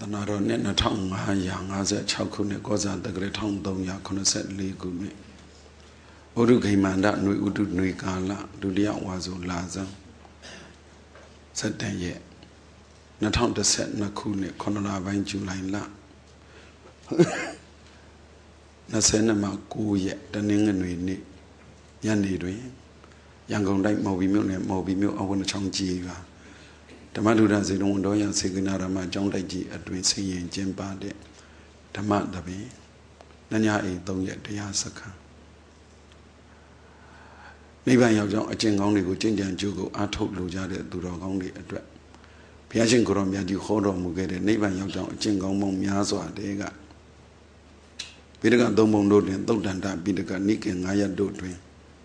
Tanaro net na tong ha yang as a chakune goza the great town dong ya connoisseur legumi. Urugimanda nui udu nui gala, Dudia wazo laza. Said then ye. Na tong the set na kune, Conora vine July la. Na senema go yet, the ning and we Yanni doing. Young like Moby Milk and Moby Milk, I want to chong jiva. The Maduda they don't know and Sigunarama, John Lagi, a twin singing Jim Bade. The Madabi Nanya ain't don't yet the Yasaka. Maybe I have a ching only with Jinja and Jugo, I told Luja to dog only a drag. Piachin Goromia, you hold on Mugate, neighbor young Jingo Mom Yazo Adega. Bidaga Domon Road and Dodanda, Bidaga Nick and Aya do twin.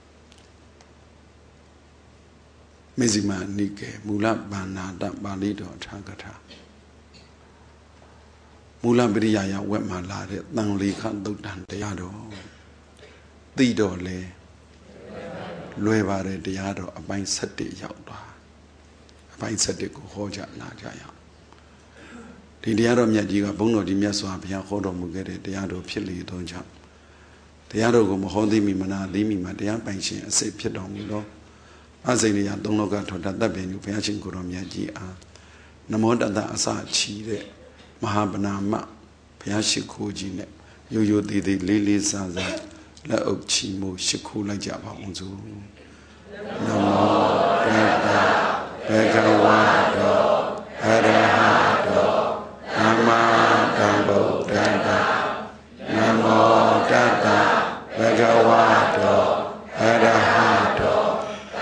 Mizima Nike, Mula Banada, Balido, Chagata. Mula Biria, wet my lad, Nangli can't do Danteado. Dido le Luevare Diado, a bind seti yauda. A bind seti Hoja Najaya. The Diado Miajiga, Bono di Miaso, Pia Hodo Mugere, Diado Pili Donja. Diado go Mohodi Mimana, Limi, Madia Banshi, a say Piedon. Azalia don't look at that venue, Piachin Goromia G. Namoda da Asa Chide, Mahabana Ma, Piashi Kojine, Yo did the Lily Saza, La Okchimo, Shikula Java Unzu. Namo, Begawado, Adahado, Nama Dambo Dada, Namo Dada, Begawado, Adahado.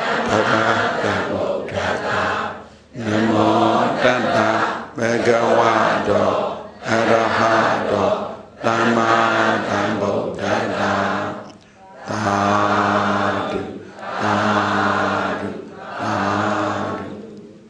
Namo Tata Begawado Arahado Dhamma Dhammo Dada Dadu Dadu Dadu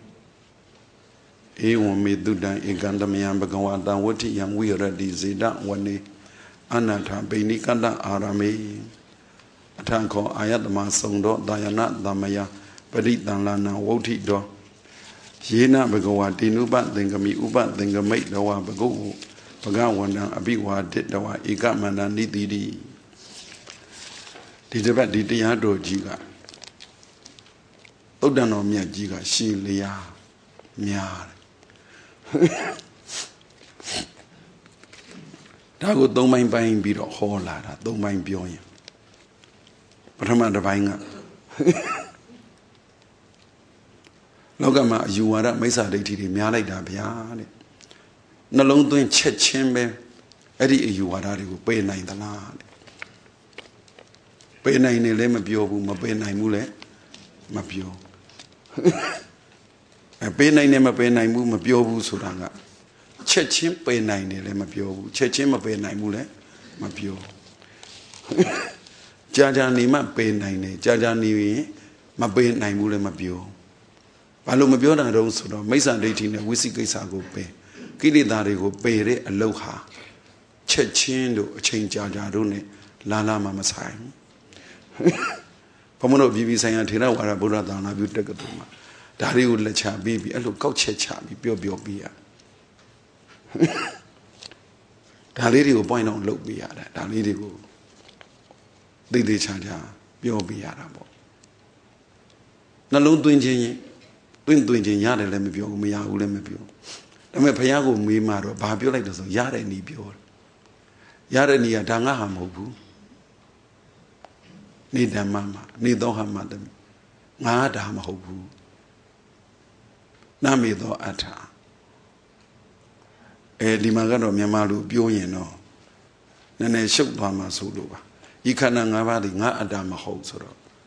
Ewan me Dudan Egandamian Begawada Wati Yang we already Zida Wani Anata Benikanda Arame Tanko Ayatma Sondo Diana Damaya Paditan Lana Woti Do Yena Begoa Dinuba Dengami Uba Dengamate Dawa Bego Pagawana Abiwa did Dawa Igamana Nididi Didabat Didiado Giga Odano Mia Giga Shilia Miar Dago don't mind buying beat a whole lot, don't mind beyond. Brahma the Vanga Logama, you are a Mesa de Miala Dabiane. No long doing Chembe, Eddie, you are a pay nine the land. Pay nine a lemabio, Mabay nine mule, Mapio. A pay nine a pay nine mumabio suranga. Chechim pay nine a lemabio, Chechim a pay nine mule, Mapio. Jaja ni ma pay nine, Jaja ni ma pay nine mule mabio. Palomabio and Rosso, Mesa dating a Wissikago pay. Kili Dari go pay aloha. Chechindo, change Jaja Rune, Lala Mama's time. Pomono Vivi Sayantina, where a Buddha down a Butakatuma. Dari would let her baby, a look coach chabi, Bio Bia. Daliri will point on look Bia, Daliri go. Didi Chaja, Bio Biarabo. Nalo doing Yada Lemibio, Mia Ulemibio. The Mepayago Mimaro, Babio like the Yada Nibio. Yada Nia Danga Mobu. Need them mamma, need though her madam. Madam Hobu. Nami do Ata. Limagano Miamalu, Bioyeno. Nene shook Bama Suluba. Ikanangavadi, not Adama Hosoro.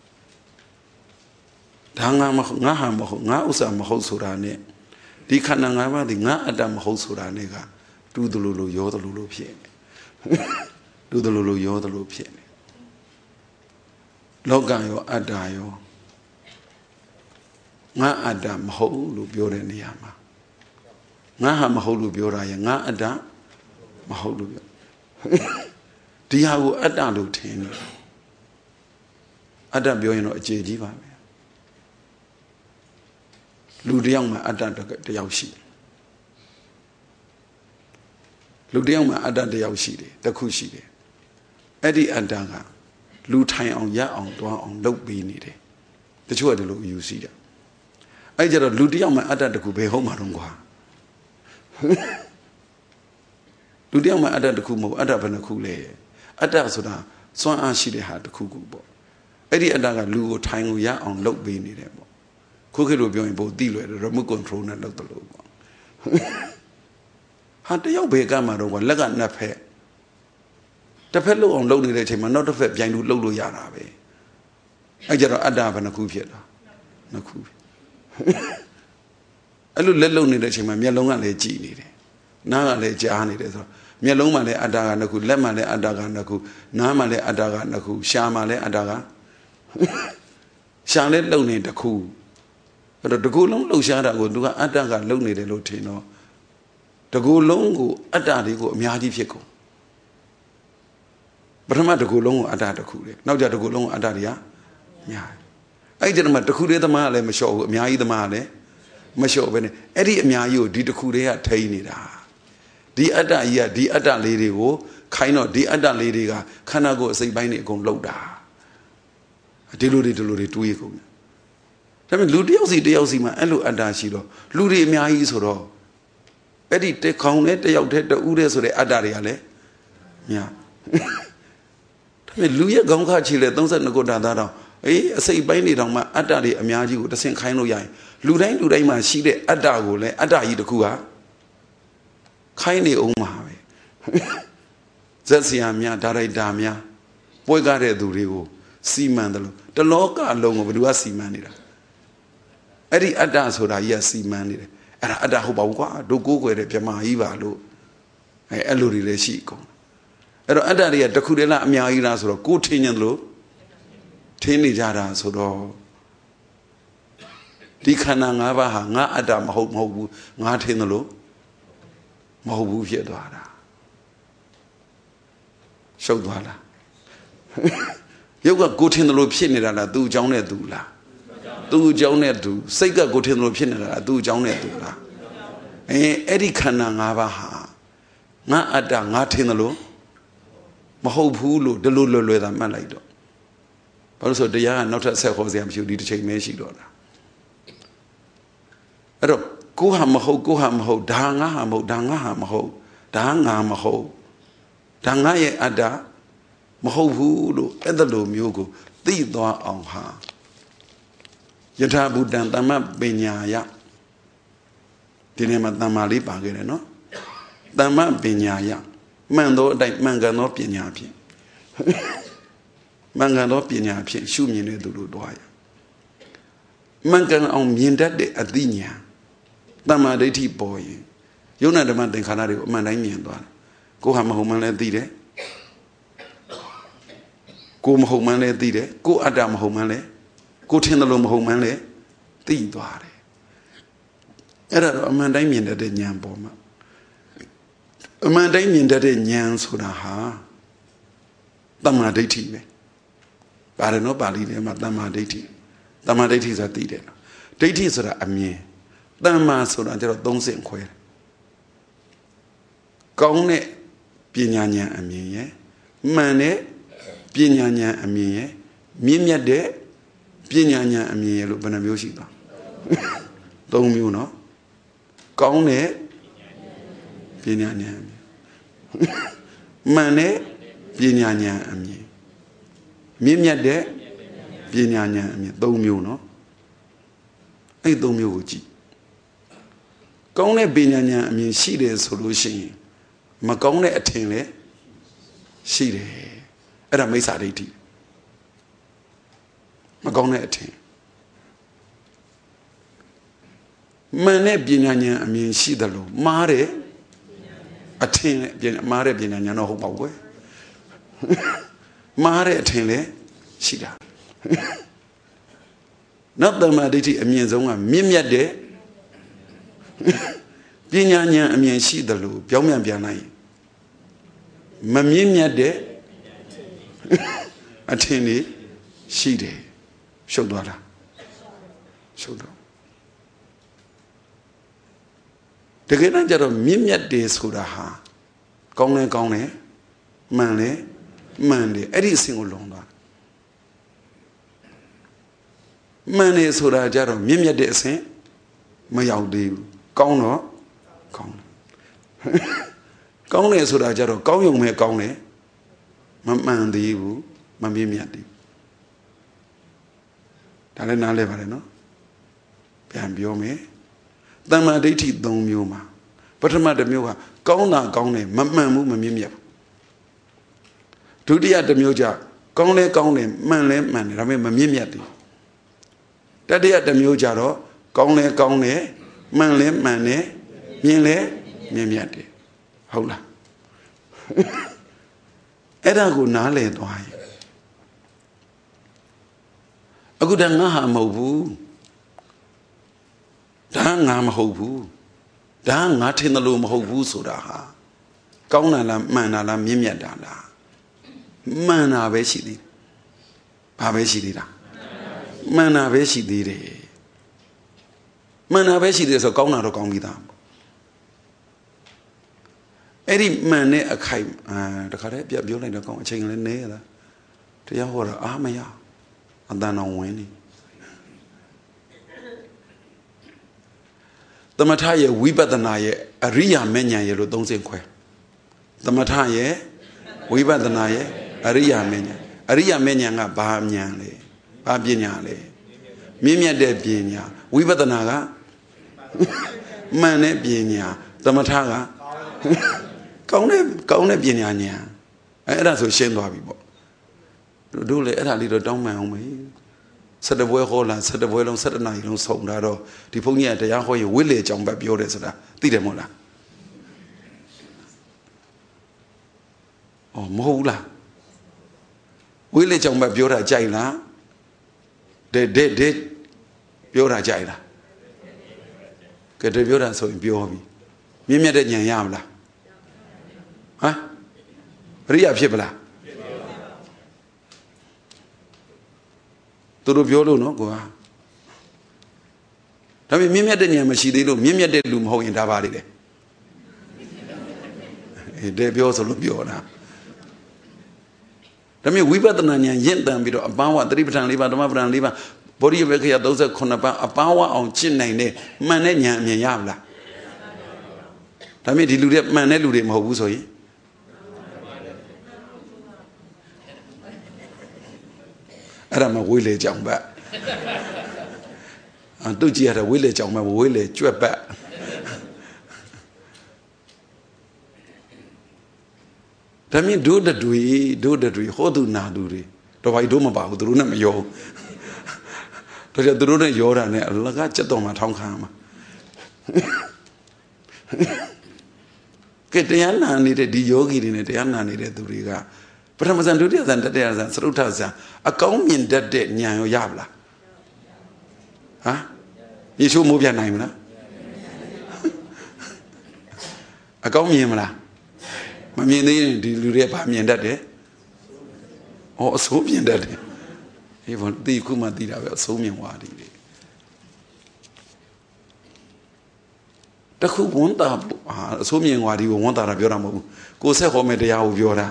Tanga Nga Usam Hosurane. Dikanangavadi, not Adam Hosuranega. Do the Lulu Yoda Lulu Piene. Do the Lulu Yoda Lulu Piene. Logayo Adayo. Nga Adam Holu Bioreniama. Nga Maholu Bioraya, Nga Adam Maholu. Diago Adalu Ten Adam Bioino Jiva Ludiang Adam the Yaushi လူတယောက်မှာအတ္တတယောက်ရှိတယ်တစ်ခုရှိတယ်အဲ့ဒီအတ္တကလူထိုင်အောင်ရအောင်တွားအောင်လုပ်ပေးနေတယ်တချို့ကဒီလိုယူစီတယ်အဲ့ကြတော့လူတယောက်မှာအတ္တတစ်ခုဘယ်ဟုတ်မှာတော့ကွာလူတယောက်မှာအတ္တတစ်ခုမဟုတ်အတ္တဘယ်နှခုလဲအတ္တဆိုတာစွမ်းအားရှိတဲ့ဟာတစ်ခုခုပေါ့အဲ့ဒီအတ္တကလူကိုထိုင်ကိုရအောင်လုပ်ပေးနေတယ်ပေါ့ခုခေတ်လိုပြောရင်ပိုသိလွယ်တယ် remote control နဲ့လုပ်တယ်လို့ပေါ့ဟာတယောက်ဘယ်ကမှတော့ကွာလက်ကနှစ်ဖက်တစ်ဖက်လုပ်အောင်လုပ်နေတဲ့အချိန်မှာနောက်တစ်ဖက်ပြိုင်လို့လုပ်လို့ရတာပဲအဲ့ကြတော့အတ္တဘယ်နှခုဖြစ်တာနှစ်ခုအဲ့လိုလက်လုံနေတဲ့အချိန်မှာမျက်လုံးကလည်းကြည်နေတယ်နားကလည်းကြားနေတယ်ဆိုတော့မျက်လုံးမှာလည်းအတ္တကနှစ်ခုလက်မှာလည်းအတ္တကနှစ်ခုနားမှာလည်းအတ္တကနှစ်ခုရှားမှာလည်းအတ္တကရှားလည်းလုံနေတစ်ခုအဲ့တော့တကူလုံးလှုပ်ရှားတာကိုသူကအတ္တကလုံနေတယ်လို့ထင်တော့တကူလုံးကိုအတ္တတွေကိုအများကြီးဖြစ်ကုန်ပထမတကူလုံးကိုအတ္တတစ်ခုလေနောက်ကြတကူလုံးကိုအတ္တတွေကများအဲ့ဒီမှာတခုလေးသမားကလည်းမလျှော့ဘူးအများကြီးသမားကလည်းမလျှော့ပဲနဲ့အဲ့ဒီအများကြီးကိုဒီတခုလေးကထိန်းနေတာဒီအတ္တကြီးကဒီအတ္တလေးတွေကိုခိုင်းတော့ဒီအတ္တလေးတွေကခန္ဓာကိုယ်အစိတ်ပိုင်းတွေအကုန်လှုပ်တာဒီလိုတွေတွေးကုန်တယ်ဒါပေမဲ့လူတယောက်စီမှာအဲ့လိုအတ္တရှိတော့လူတွေအများကြီးဆိုတော့အဲ့ဒီတခေါင်နဲ့တယောက်တည်းတူးတဲ့ဆိုတဲ့အတ္တတွေကလည်းများဒါပေမဲ့လူရဲ့ခေါင်းခါချီလေ32ခုတာသားတော့အေးအစိတ်ပိုင်းတွေတောင်မှအတ္တတွေအများကြီးကိုတဆင့်ခိုင်းလို့ရရင်လူတိုင်းမှာရှိတဲ့အတ္တကိုလည်းအတ္တကြီးတစ်ခုဟာခိုင်းနေအောင်မှာပဲဇက်စီယာများဒါရိုက်တာများပွဲကားတဲ့သူတွေကိုစီမံတယ်လို့တလောကလုံးကိုဘယ်သူကစီမံနေတာအဲ့ဒီအတ္တဆိုတာကြီးကစီမံနေတယ်အဲ့ဒါအတ္တဟုတ်ပါဘူးကွာတို့ကိုးကွယ်တဲ့ဗြဟ္မာကြီးပါလို့အဲ့လိုတွေလည်းရှိကုန်အဲ့တော့အတ္တတွေကတစ်ခုတည်းလားအများကြီးလားဆိုတော့ကိုယ်ထင်ရင်လို့ထင်းနေကြတာဆိုတော့ဒီခန္ဓာ၅ပါးဟာငါအတ္တမဟုတ်ဘူးငါထင်တယ်လို့မဟုတ်ဘူးဖြစ်သွားတာရှုပ်သွားလားရုပ်ကကိုထင်တယ်လို့ဖြစ်နေတာလားသူ့အကြောင်းနဲ့သူလားသူ့အကြောင်းနဲ့သူစိတ်ကကိုထင်တယ်လို့ဖြစ်နေတာလားသူ့အကြောင်းနဲ့သူလားအဲ့ဒီခန္ဓာ၅ပါးဟာငါအတ္တငါထင်တယ်လို့မဟုတ်ဘူးလို့ဒီလိုလွယ်တာမှတ်လိုက်တော့ဘာလို့ဆိုတရားကနောက်ထပ်ဆက်ခေါ်စရာမရှိဘူးဒီတစ်ချိန်ပဲရှိတော့တာအဲ့တော့ကိုဟာမဟုတ်ဒါငါဟာမဟုတ်ဒါငါဟာမဟုတ်ဒါငါမဟုတ်ဒါငါရဲ့အတ္တမဟုတ်ဘူးလို့အဲ့ဒါလိုမျိုးကိုသိသွားအောင်ဟာယထာဘူတံသမ္မပညာယဒီနေ့မှာတမ္မာလေးပါခဲ့တယ်နော်သမ္မပညာယမှန်သောအတိုင်းမှန်ကန်သောပညာဖြင့်မှန်ကန်သောပညာဖြင့်ရှုမြင်တဲ့သူတို့တွားရမှန်ကန်အောင်မြင်တတ်တဲ့အသိဉာဏ်တမ္မာဒိဋ္ဌိပေါ်ရင်ယုံနာဓမ္မသင်္ခါရတွေကိုအမှန်တိုင်းမြင်သွားတယ်ကိုဟာမဟုတ်မှန်းလည်းသိတယ်ကိုမဟုတ်မှန်းလည်းသိတယ်ကိုအတ္တမဟုတ်မှန်းလည်းကိုထင်တယ်လို့မဟုတ်မှန်းလည်းသိသွားတယ်အဲ့ဒါတော့အမှန်တိုင်းမြင်တတ်တဲ့ဉာဏ်ပေါ်မှာအမှန်တိုင်းမြင်တတ်တဲ့ဉာဏ်ဆိုတာဟာတမ္မာဒိဋ္ဌိပဲပါတယ်နော်ပါဠိထဲမှာတမ္မာဒိဋ္ဌိဆိုတာသိတယ်နော်ဒိဋ္ဌိဆိုတာအမြင်တမ္မာဆိုတာကျတော့သုံးဆင့်ခွဲတယ်ကောင်းတဲ့ပညာဉာဏ်အမြင်ရယ်မှန်တဲ့ပညာဉာဏ်အမြင်ရယ်မြင့်မြတ်တဲ့ပညာဉာဏ်အမြင်ရယ်လို့ဘယ်နှမျိုးရှိသွားသုံးမျိုးနော်ကောင်းတဲ့ပညာဉာဏ်အမြင်မှန်တဲ့ပညာဉာဏ်အမြင်မြင့်မြတ်တဲ့ပညာဉာဏ်အမြင်သုံးမျိုးနော်အဲ့သုံးမျိုးကိုကြည့်ကောင်းတဲ့ပညာဉာဏ်အမြင်ရှိတယ်ဆိုလို့ရှိရင်မကောင်းတဲ့အထင်လည်းရှိတယ်အဲ့ဒါမိစ္ဆာဒိဋ္ဌိမကောင်းတဲ့အထင်မှန်တဲ့ပညာဉာဏ်အမြင်ရှိတယ်လို့မှားတဲ့အထင်လည်းမှားတဲ့ပညာဉာဏ်တော့ဟုတ်ပါဘူးကွယ်မှားတဲ့အထင်လည်းရှိတာနောက်တမ္မာဒိဋ္ဌိအမြင်ဆုံးကမြင့်မြတ်တဲ့ပညာဉာဏ်အမြင်ရှိတယ်လို့ပြောင်းပြန်လိုက်မမြင့်မြတ်တဲ့အထင်လေးရှိတယ်ရှုပ်သွားလားရှုပ်တော့တကယ်တမ်းကျတော့မြင့်မြတ်တယ်ဆိုတာဟာကောင်းလဲကောင်းတယ်မှန်လဲမှန်တယ်အဲ့ဒီအဆင့်ကိုလွန်သွားမှန်တယ်ဆိုတာကြတော့မြင့်မြတ်တဲ့အဆင့်မရောက်သေးဘူးကောင်းတော့ကောင်းတယ်ကောင်းတယ်ဆိုတာကြတော့ကောင်းယုံမဲ့ကောင်းတယ်မမှန်သေးဘူးမမြင့်မြတ်သေးဘူးဒါလည်းနားလဲပါတယ်နော်ပြန်ပြောမယ်တမ္မာဒိဋ္ဌိ၃မျိုးမှာပထမတစ်မျိုးကကောင်းတာကောင်းတယ်မမှန်ဘူးမမြင့်မြတ်ဘူးဒုတိယတစ်မျိုးကြကောင်းလဲကောင်းတယ်မှန်လဲမှန်တယ်ဒါပေမဲ့မမြင့်မြတ်သေးတတိယတစ်မျိုးကြတော့ကောင်းလဲကောင်းတယ်မှန်လဲမှန်တယ်မြင်လဲမြင့်မြတ်တယ်ဟုတ်လားအဲ့ဒါကိုနားလည်သွားရင်အခုတည်းငါဟာမဟုတ်ဘူးဒါငါမဟုတ်ဘူးဒါငါထင်တယ်လို့မဟုတ်ဘူးဆိုတာဟာကောင်းတာလားမှန်တာလားမြင့်မြတ်တာလားမှန်တာပဲရှိသေးတယ်ဘာပဲရှိသေးတာမှန်တာပဲရှိသေးတယ်မှန်တာပဲရှိသေးတယ်ဆိုကောင်းတာတော့ကောင်းပြီသားအဲ့ဒီမှန်တဲ့အခိုက်တခါတည်းပြပြောလိုက်တော့ကောင်းအချိန်လည်းနေရလားတရားဟောတာအားမရအတန်အောင်ဝင်နေသမထရဲ့ဝိပဿနာရဲ့အရိယာမေညာရဲ့လို့သုံးစင်ခွဲသမထရဲ့ဝိပဿနာရဲ့အရိယာမေညာအရိယာမေညာကဘာဉာဏ်လဲဘာပညာလဲမြင့်မြတ်တဲ့ပညာဝိပဿနာကမှန်တဲ့ပညာသမထကကောင်းတဲ့ပညာဉာဏ်အဲ့ဒါဆိုရှင်းသွားပြီပေါ့တို့လေအဲ့ဒါလေးတော့တောင်းပန်အောင်မေ7ပွဲဟောလာ7ပွဲလုံး7နာရီလုံးစုံတာတော့ဒီဘုန်းကြီးကတရားဟောရင်ဝိလေကြောင်ဘက်ပြောတယ်ဆိုတာသိတယ်မဟုတ်လားအော်မဟုတ်လားဝိလေကြောင်ဘက်ပြောတာကြိုက်လားတဲ့ပြောတာကြိုက်လားကဲတဲ့ပြောတာဆိုရင်ပြောပြီမြင့်မြတ်တဲ့ဉာဏ်ရမလားဟမ်ပရိယာဖြစ်ပလားသူတို့ပြောလို့နော်ကွာဒါပေမဲ့မြင့်မြတ်တဲ့ဉာဏ်မရှိသေးလို့မြင့်မြတ်တဲ့လူမဟုတ်ရင်ဒါပါလေတဲ့ပြောဆိုလို့ပြောတာဒါပေမဲ့ဝိပဿနာဉာဏ်ရင့်တန်ပြီးတော့အပန်းဝသတိပဋ္ဌာန်၄ပါးဓမ္မပဋ္ဌာန်၄ပါးဗောဓိယဝေခယ39ပါးအပန်းဝအောင်ကျင့်နိုင်တဲ့မှန်တဲ့ဉာဏ်အမြင်ရမလားဒါပေမဲ့ဒီလူတွေမှန်တဲ့လူတွေမဟုတ်ဘူးဆိုရင်အဲ့ဒါမှဝိလေကြောင်ဘက်တုတ်ကြည့်ရတာဝိလေကြောင်ဘက်ဝိလေကြွက်ဘက်ဒါမြင်ဒုတတွေဟောသူနာသူတွေတော့ဘာတို့မပါဘူးသူတို့နဲ့မရောတော့သူတို့နဲ့ရောတာနဲ့အလကားစက်တော်မှာထောင်းခါမှာကဲတရားနာနေတဲ့ဒီယောဂီတွေနဲ့တရားနာနေတဲ့သူတွေကပထမဇန်ဒုတိယဇန်တတိယဇန်သရုတ်ထဇန်အကောင်းမြင်တတ်တဲ့ဉာဏ်ရောရပါလားဟမ်ယေရှုမိုးပြနိုင်မလားအကောင်းမြင်မလားမမြင်သေးရင်ဒီလူတွေကဗာမြင်တတ်တယ်ဩအဆိုးမြင်တတ်တယ်အေးဘာဒီခုမှသိတာပဲအဆိုးမြင်သွားတယ်တခုဝန်တာအဆိုးမြင်သွားဒီကိုဝန်တာတာပြောတာမဟုတ်ဘူးကိုယ်ဆက်ဟောမဲ့တရားကိုပြောတာ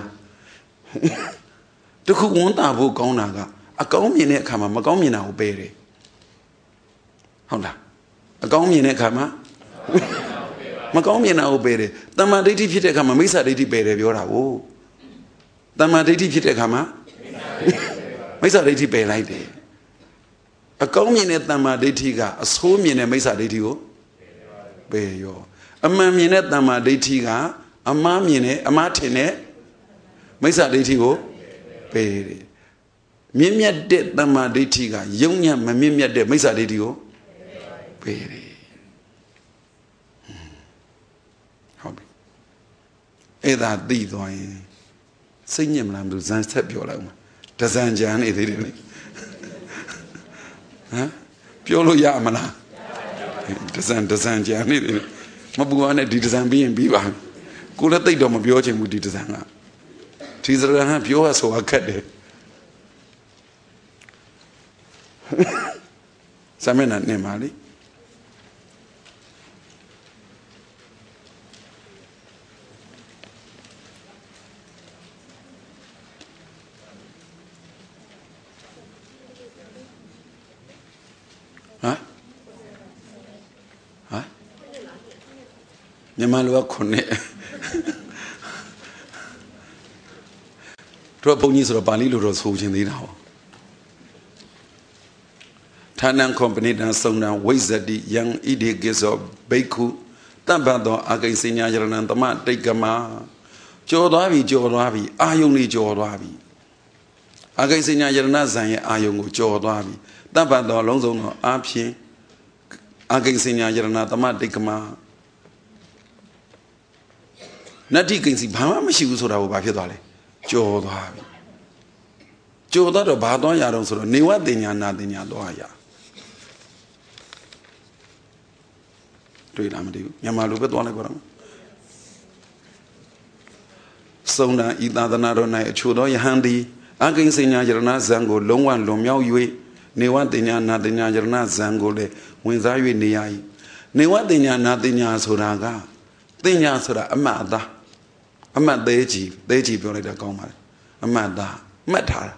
တခုဝန်တာဖို့ကောင်းတာကအကောင်းမြင်တဲ့အခါမှာမကောင်းမြင်တာကိုပယ်တယ်ဟုတ်လားအကောင်းမြင်တဲ့အခါမှာမကောင်းမြင်တာကိုပယ်တယ်တမ္မာဒိဋ္ဌိဖြစ်တဲ့အခါမှာမိစ္ဆာဒိဋ္ဌိပယ်တယ်ပြောတာကိုတမ္မာဒိဋ္ဌိဖြစ်တဲ့အခါမှာမိစ္ဆာဒိဋ္ဌိပယ်လိုက်တယ်အကောင်းမြင်တဲ့တမ္မာဒိဋ္ဌိကအဆိုးမြင်တဲ့မိစ္ဆာဒိဋ္ဌိကိုပယ်ရောအမှန်မြင်တဲ့တမ္မာဒိဋ္ဌိကအမှားမြင်တဲ့အမှားထင်တဲ့မိစ္ဆာဒိဋ္ဌိကိုပယ်တယ်မြင့်မြတ်တဲ့တမ္မာဒိဋ္ဌိကယုံညံ့မမြင့်မြတ်တဲ့မိစ္ဆာဒိဋ္ဌိကိုပယ်တယ်ဟုတ်ပြီအဲ့ဒါသိသွားရင်စိတ်ညစ်မလားမလို့ဇန်ဆက်ပြောလိုက်မှာတဇန်ကြံနေသေးတယ်လေဟမ်ပြောလို့ရမလားတဇန်ကြံနေတယ်မပူပါနဲ့ဒီတဇန်ပြီးရင်ပြီးပါကိုလည်းသိတော့မပြောချင်ဘူးဒီတဇန်ကဒီစရဟန်ပြောရဆိုအခက်တယ်စမနဲ့နေပါလေ Yamalu Kone Droponis or Bali Luros who's in the now. Tanan company and so now ways that the young idiot gets of Baku, Tambado, Agasinia Yaranantama, Tegama, Jodavi, Ayoni Jodavi. Agasinia Yaranazan, Ayongo Jodavi, Tambado Alonso, Apie, Agasinia Yaranatama, Tegama. Nati can see Pama, she was what I would buy Jodavi. Joda or Badoya don't sort of Niwa Dina Nadinia Doya. Do it, Amadou. Yamalu, but one of them. So now, either the Narona, Chudo, Yahandi, against the Najarana Zango, long one, Lomiao Yue, Niwa Dina Nadinia Jarna Zango, when Zayu Niai. Niwa Dina Nadinia Suraga, Dina Sura, Amada. Amad Deji, Purida Goma, Amada, Matar.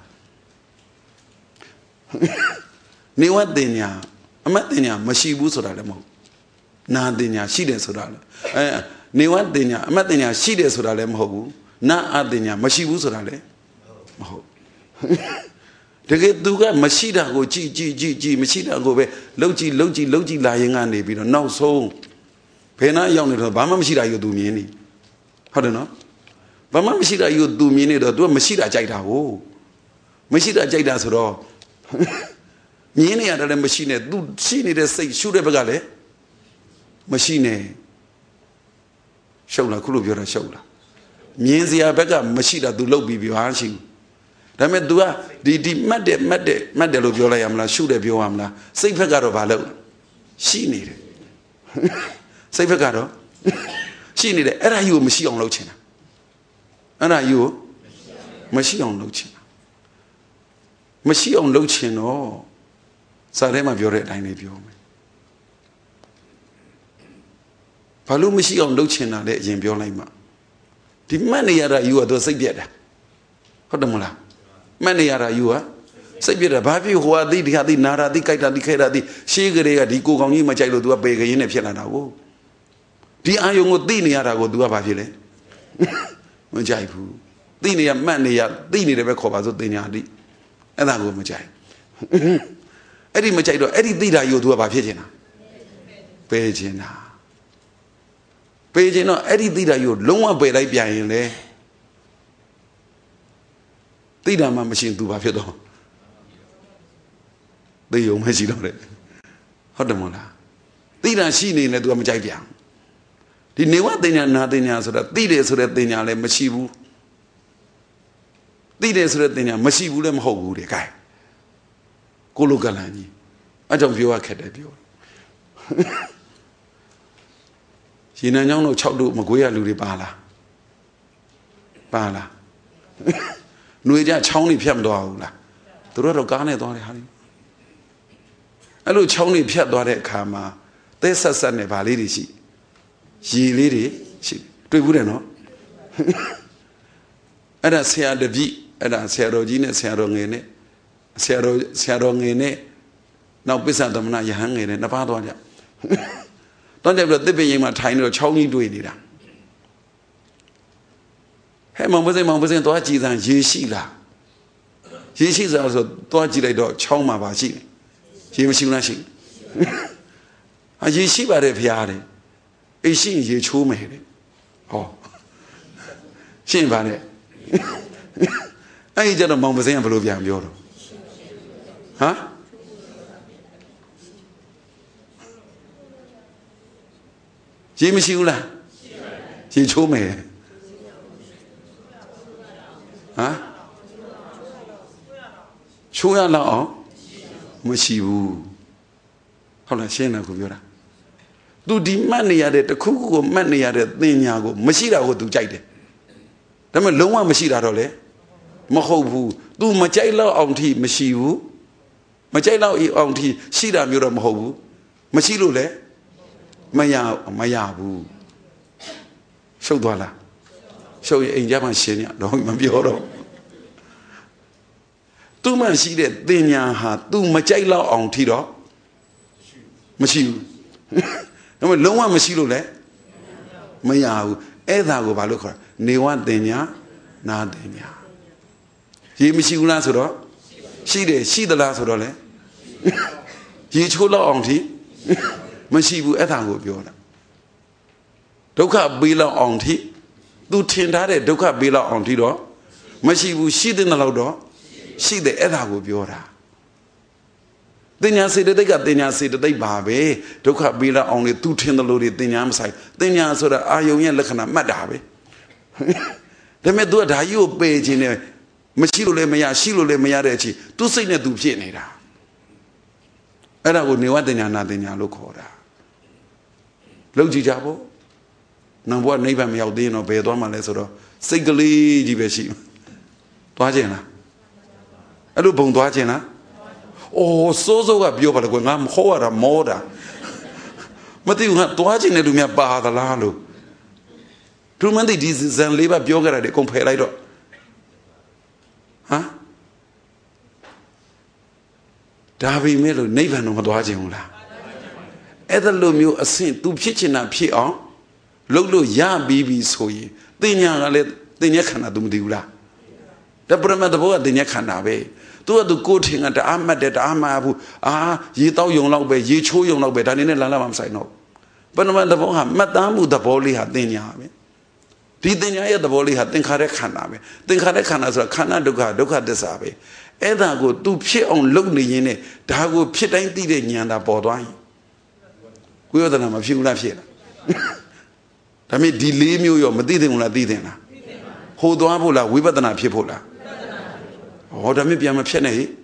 Niwa Dina, Amadina, Mashibu Suralemo. Na Dina, she did Sural. Niwa Dina, Amadina, she did Suralem Hobu, Na Adina, Mashibu Surale. To get Duga, Mashida go G, Mashida go away, Logi lying on the no so. Pena young little Bama Mashida, you do me any. How do you know? Bama Mashida, you do me any, do Mashida Jaida. Oh, Mashida Jaida Suro. Many other machine, do she need to say, shoot a bagale? Machine. Shola, Kulubura Shola. Mienzia Bega, Mashida, do low be behind. Damedua, the Madelo Viola, shoot a Bioamla, say Vegaro Valo. She needed. Say Vegaro. She needed. Era you, Machine on Lochina. And are you? Machine on Lochina. Machine on Lochino. Sarema Violet, I need you. Palu Machine on Lochina, let Jim Biolema. The money are you are the Sabieta. Hodamula. Many are you, Sabieta, Babi, who are the Nara, the Kaita, the Keda, the Shigre, the Kukongi, Machado, do a beggar in a Fianao. The Ayongo Dini Arago do a Bavile. Majaipu. Dini a mania, Dini the Becovazo Diniadi. And I go Majai. Eddie Machado, Eddie Dida, you do a Bavina. Pagina. Pagina, Eddie Dida, you long way like behind there. Dida my machine do Bafido. The young Majidore. Hodamona. Dida she need to do a Majai. The new one thing nothing else that Dida so that they are Mashibu. Dida so that they are Mashibu them whole the guy. Kulugalani. I don't view a cat at you. She no child do Maguia Luri Bala. Bala. Nuja Chowny Piam Dola. The road of Garnet on honey. I look Chowny Piat Dore Kama. There's a son of Validity. She lady, she do good no. And I say the V, and I say Rogina, Sarongene, Sarongene. Now, beside them, now you hang in a part of it. Don't have the baby in my tiny or chowny doing it. Hey, Mamma was in Dodgy than Yeshila. She also Dodgy dog, Choma Bashi. She was shooting. And Yeshiva de Piare. Is she ye true made? Oh, she invited. I did a moment with Envelope Yoro. Huh? Jimmy Shula. She told me. Huh? Chua lao. Mashibu. How la shena kubura. Do the money at the cuckoo money at the Ninyago. Mashida would do jade. The Maloma Mashida role. Mahobu. Do Majaila on tea, Mashibu. Majaila on tea, Shida Mura Mahobu. Mashilule. Mayabu. Show Dwala. Show you in Japan Shenia, don't be oro. Too much see that Dinya had too much law on Tido. Machiu. No one Machilu, Mayahu, Eda go Baluka, Newa Denya, Na Denya. Ye Mishula Suro, she the last role. Ye Chula Auntie, Mashibu Etago Biola. Doka Bila Auntie, do Tindare, Doka Bila Auntie door, Mashibu she the Nalodo, she the Etago Biola. Then you say that they got then you say that they babe, Doka Bila only 2 tin the loaded thing I'm saying. Then you so that I you looking at Madabe. They may do it, how you page in a Machilo Maya, Shilo Mayarechi, to say that do Pianera. And I would know what they are not in your look order. Logi Jabo? Now what neighbor may out there or Bedoma Lesoro, Sigli Gibeshi. Dwajena. I do Bong Dwajena. Oh, so a bioba when I'm horror moda. But you have Dwajina to me about the Lalo. 2 months disease and labor bioga de compare. Huh? Davi Melo, never no Madwajula. Either Lumio a saint to pitch in a P.R. Lolo ya baby so ye. Then ya let the Yakana Dumdula. The Brahma the boy, the Yakana way. Do the good thing at the Amma that Amabu, ye thou young log by ye cho young log by Danny Lalam side no. But when the Boha, Madame the Boli had then yami. Did then the Boli had then Karekanabe. Then Karekanas are Kana Duka desabe. Eda go do pit on lonely in it, that will pit ain't did in Yanda Bodwine. We are the number of few left here. That may delay me your Madidina Didina. Hold on, we better than people. Oh, that may be a penny.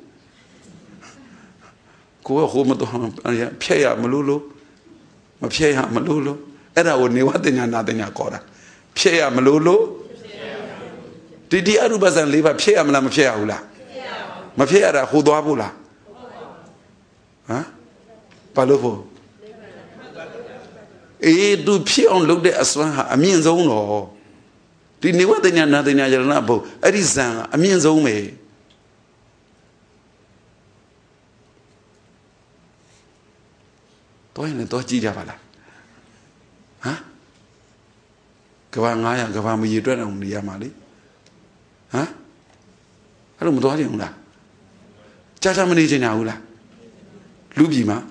Go home to Pia Malulu, Pia Malulu, and I would know what they are not in your quarter. Pia Malulu. Did the Arubas and leave a Pia Malamapia? Mafia, Hodabula. Huh? Palovo. Do Pia on look at Aswan, a means own or. Did you want another in Yajanabo? A design, a means own me. Toin and Toji Javala. Huh? Gavangaya, Gavami, you don't own the Yamali. Huh? I don't know that. Chatamani Janaula. Lubima.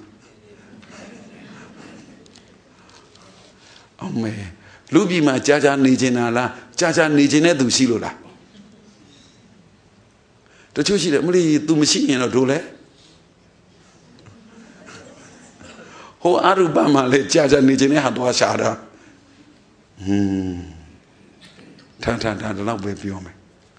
Oh, me. Lubima, Jaja Nijanala, Jaja Nijane do Silula. The two she really do machine or do le. Ho Arubama let Jaja Nijane had was shada. Tanta, the love with you.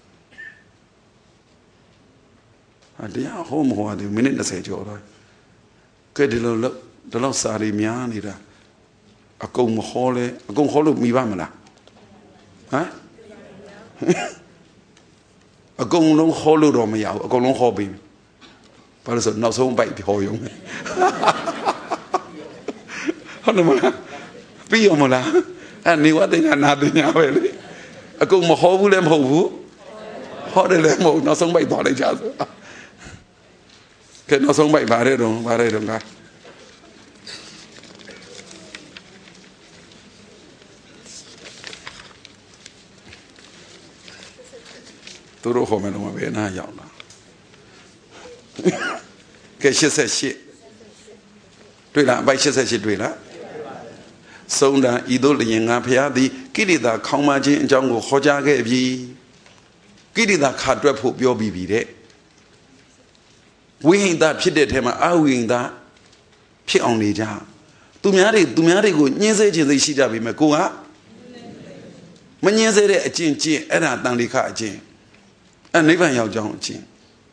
They are home who are the minute to say, Joe. Get the love Sari Mianida. A comb hole, a comb hole of Mivamala. Huh? A comb long hollow on me out, a comb long hobby. But it's not so bite before you. Be on Mola, and knew what they are not in your way. A comb hole and hovu. Hot lemon, not some bite body jazz. Cái nó sống bậy vào đây đồng cả. Tôi đâu không mà về na giọng đó. Cái chia sẻ chuyện. Tuy là bài chia sẻ chuyện tuy là. Sống đã ý đồ là những ngã phía đi. Cái gì đã không mà chuyện trong của khó trả cái gì. Cái gì đã khát ra phục biểu bì đấy. We ain't that pit him, I wing that pit only job. To me, go, Nize, the Shida be Makua. When you say a chin, and I don't like a chin. And even your John chin.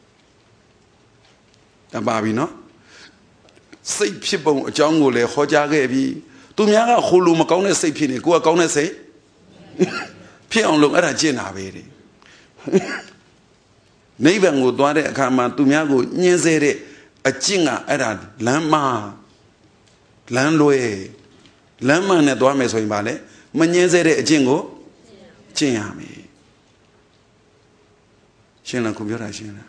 The Barbie, no? Say people, John will let Hoja gave to me, I hold him a corner say pinny, go a corner say. Pion look at a chin, I read it. Neighbor would want to come to Miago, Niazere, a chinga, era, Lama, Landway, Lama, and Dwames in Valley, Manezere, a jingo, Chiami. Shina Kubira Shina.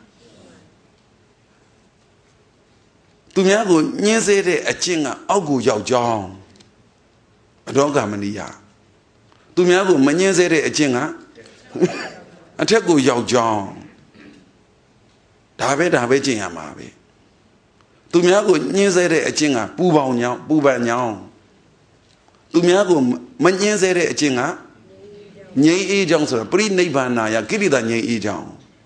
To Miago, Niazere, a chinga, Augu Yao John, a dog amania. သူများကိုမငင်းစေတဲ့အကျင့်ကအထက်ကိုရောက်ကြောင်းဒါပဲကျင့်ရမှာပဲသူများကိုညှင်းဆဲတဲ့အကျင့်ကပူပန်ညောင်းသူများကိုမညှင်းဆဲတဲ့အကျင့်ကငြိမ်းအေးကြောင်းဆိုတာပရိနိဗ္ဗာနာယကိရိတာငြိမ်းအေးကြောင်း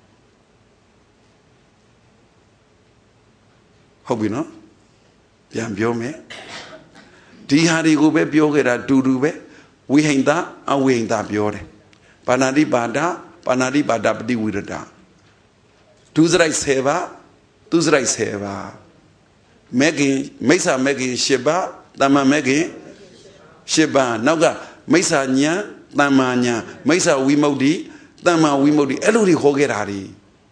ဟုတ်ပြီနော်ပြန်ပြောမယ်ဒီဟာတွေကိုပဲပြောခဲ့တာတူပဲဝိဟိန္တအဝိဟိန္တပြောတယ်ပါဏာတိပါဒပฏิဝိရဒဒုစရိုက်7ပါးသူစရိုက်7ပါးမဲခင်မိစ္ဆာမဲခင်7ပါးတမ္မာမဲခင်7ပါးနောက်ကမိစ္ဆာညာတမ္မာညာမိစ္ဆာဝိမု ക്തി တမ္မာဝိမု ക്തി အဲ့လိုတွေခေါ်ခဲ့တာတွေ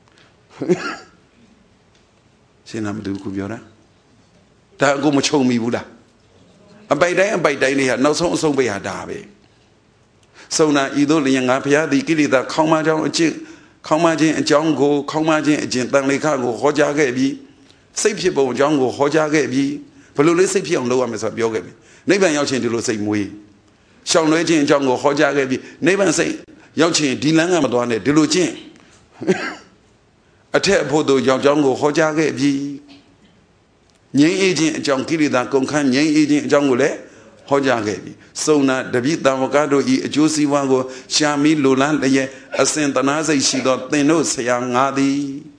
ရှင်းလားမတူဘူးပြောတာဒါအကုန်မချုံမိဘူးလားအပိုက်တိုင်းတွေဟာနောက်ဆုံးအဆုံးပေးဟာဒါပဲစုံနာဤသို့လျင်ငါဘုရားသည်ကိလေသာခေါင်းမကြောင်းအကျင့်ခေါင်းမခြင်းအကြောင်းကိုခေါင်းမခြင်းအကျင့်တန်လေခကိုဟောကြားခဲ့ပြီးစိတ်ဖြစ်ပုံအကြောင်းကိုဟောကြားခဲ့ပြီးဘယ်လိုလေးစိတ်ဖြစ်အောင်လုပ်ရမလဲဆိုတော့ပြောခဲ့ပြီနိဗ္ဗာန်ရောက်ခြင်းဒီလိုစိတ်မွေးရှောင်လွဲခြင်းအကြောင်းကိုဟောကြားခဲ့ပြီးနိဗ္ဗာန်စိတ်ရောက်ခြင်းဒီလမ်းကမသွားနဲ့ဒီလိုကျင့်အထက်အဖို့တို့ရောက်ကြောင်းကိုဟောကြားခဲ့ပြီးငြိမ်းအေးခြင်းအကြောင်းကိလေသာကုန်ခန်းငြိမ်းအေးခြင်းအကြောင်းကိုလည်းဟောကြားခဲ့ပြီစုံနာတပိတဝကတို့ဤအကျိုးစီးပွားကိုရှာမီလိုလားလျက်အစဉ်တနာစိတ်ရှိသောသင်တို့ဆရာငါသည်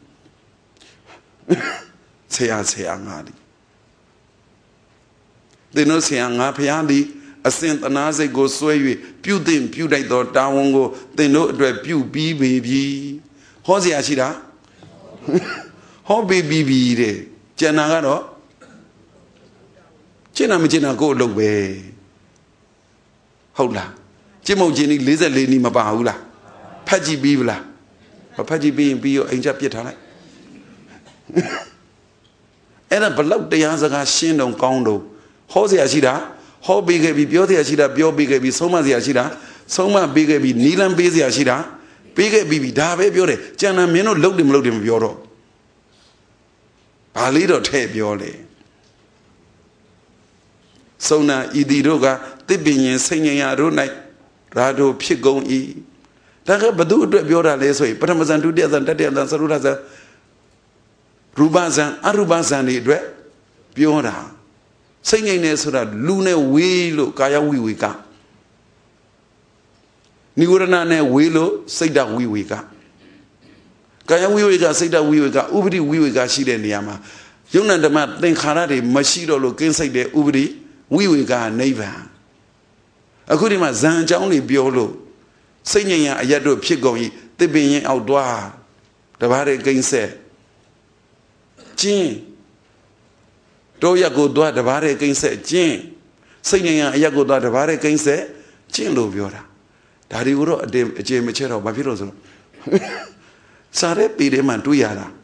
ဆရာငါသည်သင်တို့ဆရာငါဖျားသည်အစဉ်တနာစိတ်ကိုဆွဲ၍ပြုသင့်ပြုတိုက်သောတာဝန်ကိုသင်တို့အတွက်ပြုပြီးပေပြီဟောဆရာရှိတာဟောပြီးပြီတဲ့ကျန်တာကတော့ကျင့်တာမကျင့်တာကိုယ်အလုပ်ပဲဟုတ်လားကျင့်မုတ်ခြင်းဒီ44နီးမပါဘူးလားဖတ်ကြည့်ပြီးဗလားဖတ်ကြည့်ပြီးရင်ပြီးရောအိမ်ချက်ပြစ်ထားလိုက်အဲ့ဒါဘလောက်တရားစကားရှင်းတော့ကောင်းတော့ဟောเสียရှိတာဟောပေးခဲ့ပြီးပြောเสียရှိတာပြောပေးခဲ့ပြီးဆုံးမเสียရှိတာဆုံးမပေးခဲ့ပြီးနီလန်းပေးเสียရှိတာပေးခဲ့ပြီးဒါပဲပြောတယ်ကျန်တာမင်းတို့လုပ်တယ်မလုပ်တယ်မပြောတော့ဘာလေးတော့ထဲ့ပြောလေစုံနာဤသည်တို့ကသစ်ပင်ရင်စိတ်ဉဏ်ရတို့၌ရာတို့ဖြစ်ကုန်၏ဒါကဘသူအတွက်ပြောတာလဲဆိုရင်ပထမဇန်ဒုတိယဇန်တတိယဇန်သရုဒ္ဓဇန်ရူပဇန်အရူပဇန်တွေအတွက်ပြောတာစိတ်ဉဏ်နဲ့ဆိုတာလူနဲ့ဝေးလို့ကာယဝိဝေကနိဝရဏနဲ့ဝေးလို့စိတ်တဝိဝေကကာယဝိဝေကစိတ်တဝိဝေကဥပတိဝိဝေကရှိတဲ့နေရာမှာယုံ nant ဓမ္မသင်္ခါရတွေမရှိတော့လို့ကင်းစိတ်တဲ့ဥပတိဝိဝေကနိဗ္ဗာန်အခုဒီမှာဇန်အကြောင်းတွေပြောလို့စိတ်ဉဏ်ရအရတ်တို့ဖြစ်ကုန်၏သစ်ပင်ရင်အောက်သွားတပါးတဲ့ကိန်းဆက်ကျင်းတို့ရက်ကိုသွားတပါးတဲ့ကိန်းဆက်ကျင်းစိတ်ဉဏ်ရအရတ်ကိုသွားတပါးတဲ့ကိန်းဆက်ကျင်းလို့ပြောတာဒါတွေကိုတော့အကျေမချဲတော့ဘာဖြစ်လို့ဆိုတော့စားတဲ့ပေထဲမှာတွေ့ရတာ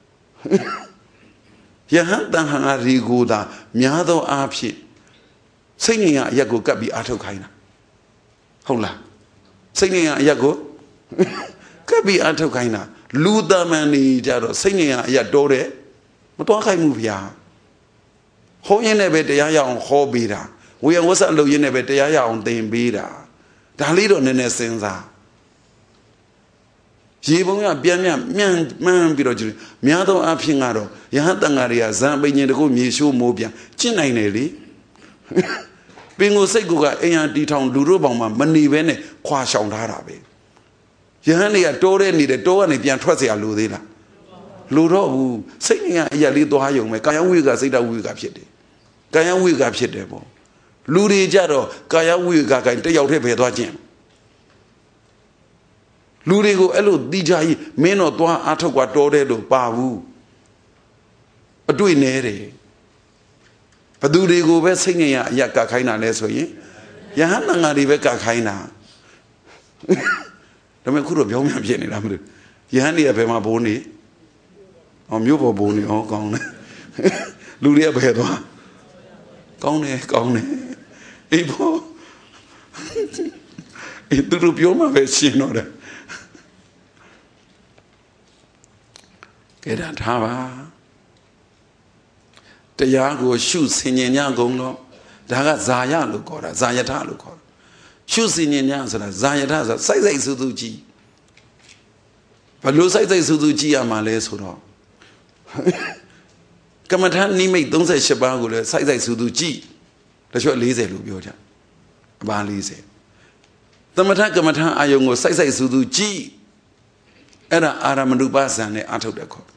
ယဟန်တန်ဟန်ရီကိုသာများသောအားဖြင့်စိတ်ဉဏ်ရအရက်ကိုကပ်ပြီးအားထုတ်ခိုင်းတာဟုတ်လားစိတ်ဉဏ်ရအရက်ကိုကပ်ပြီးအားထုတ်ခိုင်းတာလူသမန်နေကြတော့စိတ်ဉဏ်ရအရက်တော်တယ်မတော်ခိုင်းဘူးဗျာဟောရင်းနဲ့ပဲတရားရအောင်ဟောပေးတာဝေယံဝဆအလုပ်ရင်းနဲ့ပဲတရားရအောင်သင်ပေးတာဒါလေးတော့နည်းနည်းစဉ်းစားရေပုံကပြန်မှန်းပြီးတော့ကြည့်များသောအားဖြင့်ကတော့ယဟန်တန်ဃာတွေကဇံပိညင်တကုမြေရှိုးမိုးပြန်ကျင့်နိုင်တယ်လေပင်ကိုစိတ်ကအိမ်ဟာတီထောင်လူတို့ပေါင်မှာမနေဘဲနဲ့ခွာရှောင်ထားတာပဲယဟန်တွေကတိုးတဲ့နေတယ်တိုးကနေပြန်ထွက်เสียလိုသေးလားလိုတော့ဘူးစိတ်ကအရာလေးသွားယုံပဲကာယဝိကစိတ်တဝိကဖြစ်တယ်ကာယဝိကဖြစ်တယ်ပေါ့လူတွေကြတော့ကာယဝိကကိုင်တယောက်တည်းပဲသွားကျင့်လူတွေကိုအဲ့လိုတီးကြကြီးမင်းတော့သွားအားထုတ်กว่าတော်တယ်လို့ပါဘူးအတွေ့နေတယ်ဘသူတွေကိုပဲစိတ်ငြိမ်ရအရကခိုင်းတာလဲဆိုရင်ယဟန်တန်ဃာတွေပဲကခိုင်းတာဒါပေမဲ့ခုတော့ပြောင်းပြန်ဖြစ်နေတာမလို့ယဟန်တွေကဘယ်မှာဘိုးနေမြို့ပေါ်ဘိုးနေကောင်းတယ်လူတွေကဘယ်သွားကောင်းတယ်အေးဘောအေးသူတို့ပြောမှပဲရှင်းတော့တယ်ကဲဒါထားပါတရားကိုရှုဆင်ញင်ကြကုန်တော့ဒါကဇာယလို့ခေါ်တာဇာယထလို့ခေါ်တာရှုစင်ညာဆိုတာဇာယထဆိုစိုက်စိုက်ဆူဆူကြည့်ဘလို့စိုက်စိုက်ဆူဆူကြည့်ရမှာလဲဆိုတော့ကမ္မထာနိမိတ်38ပါးကိုလည်းစိုက်စိုက်ဆူဆူကြည့်တချို့40လို့ပြောကြအပါ40သမထကမ္မထာအာယုံကိုစိုက်စိုက်ဆူဆူကြည့်အဲ့ဒါအာရမဏုပဇံနဲ့အထုတ်တဲ့ခေါ်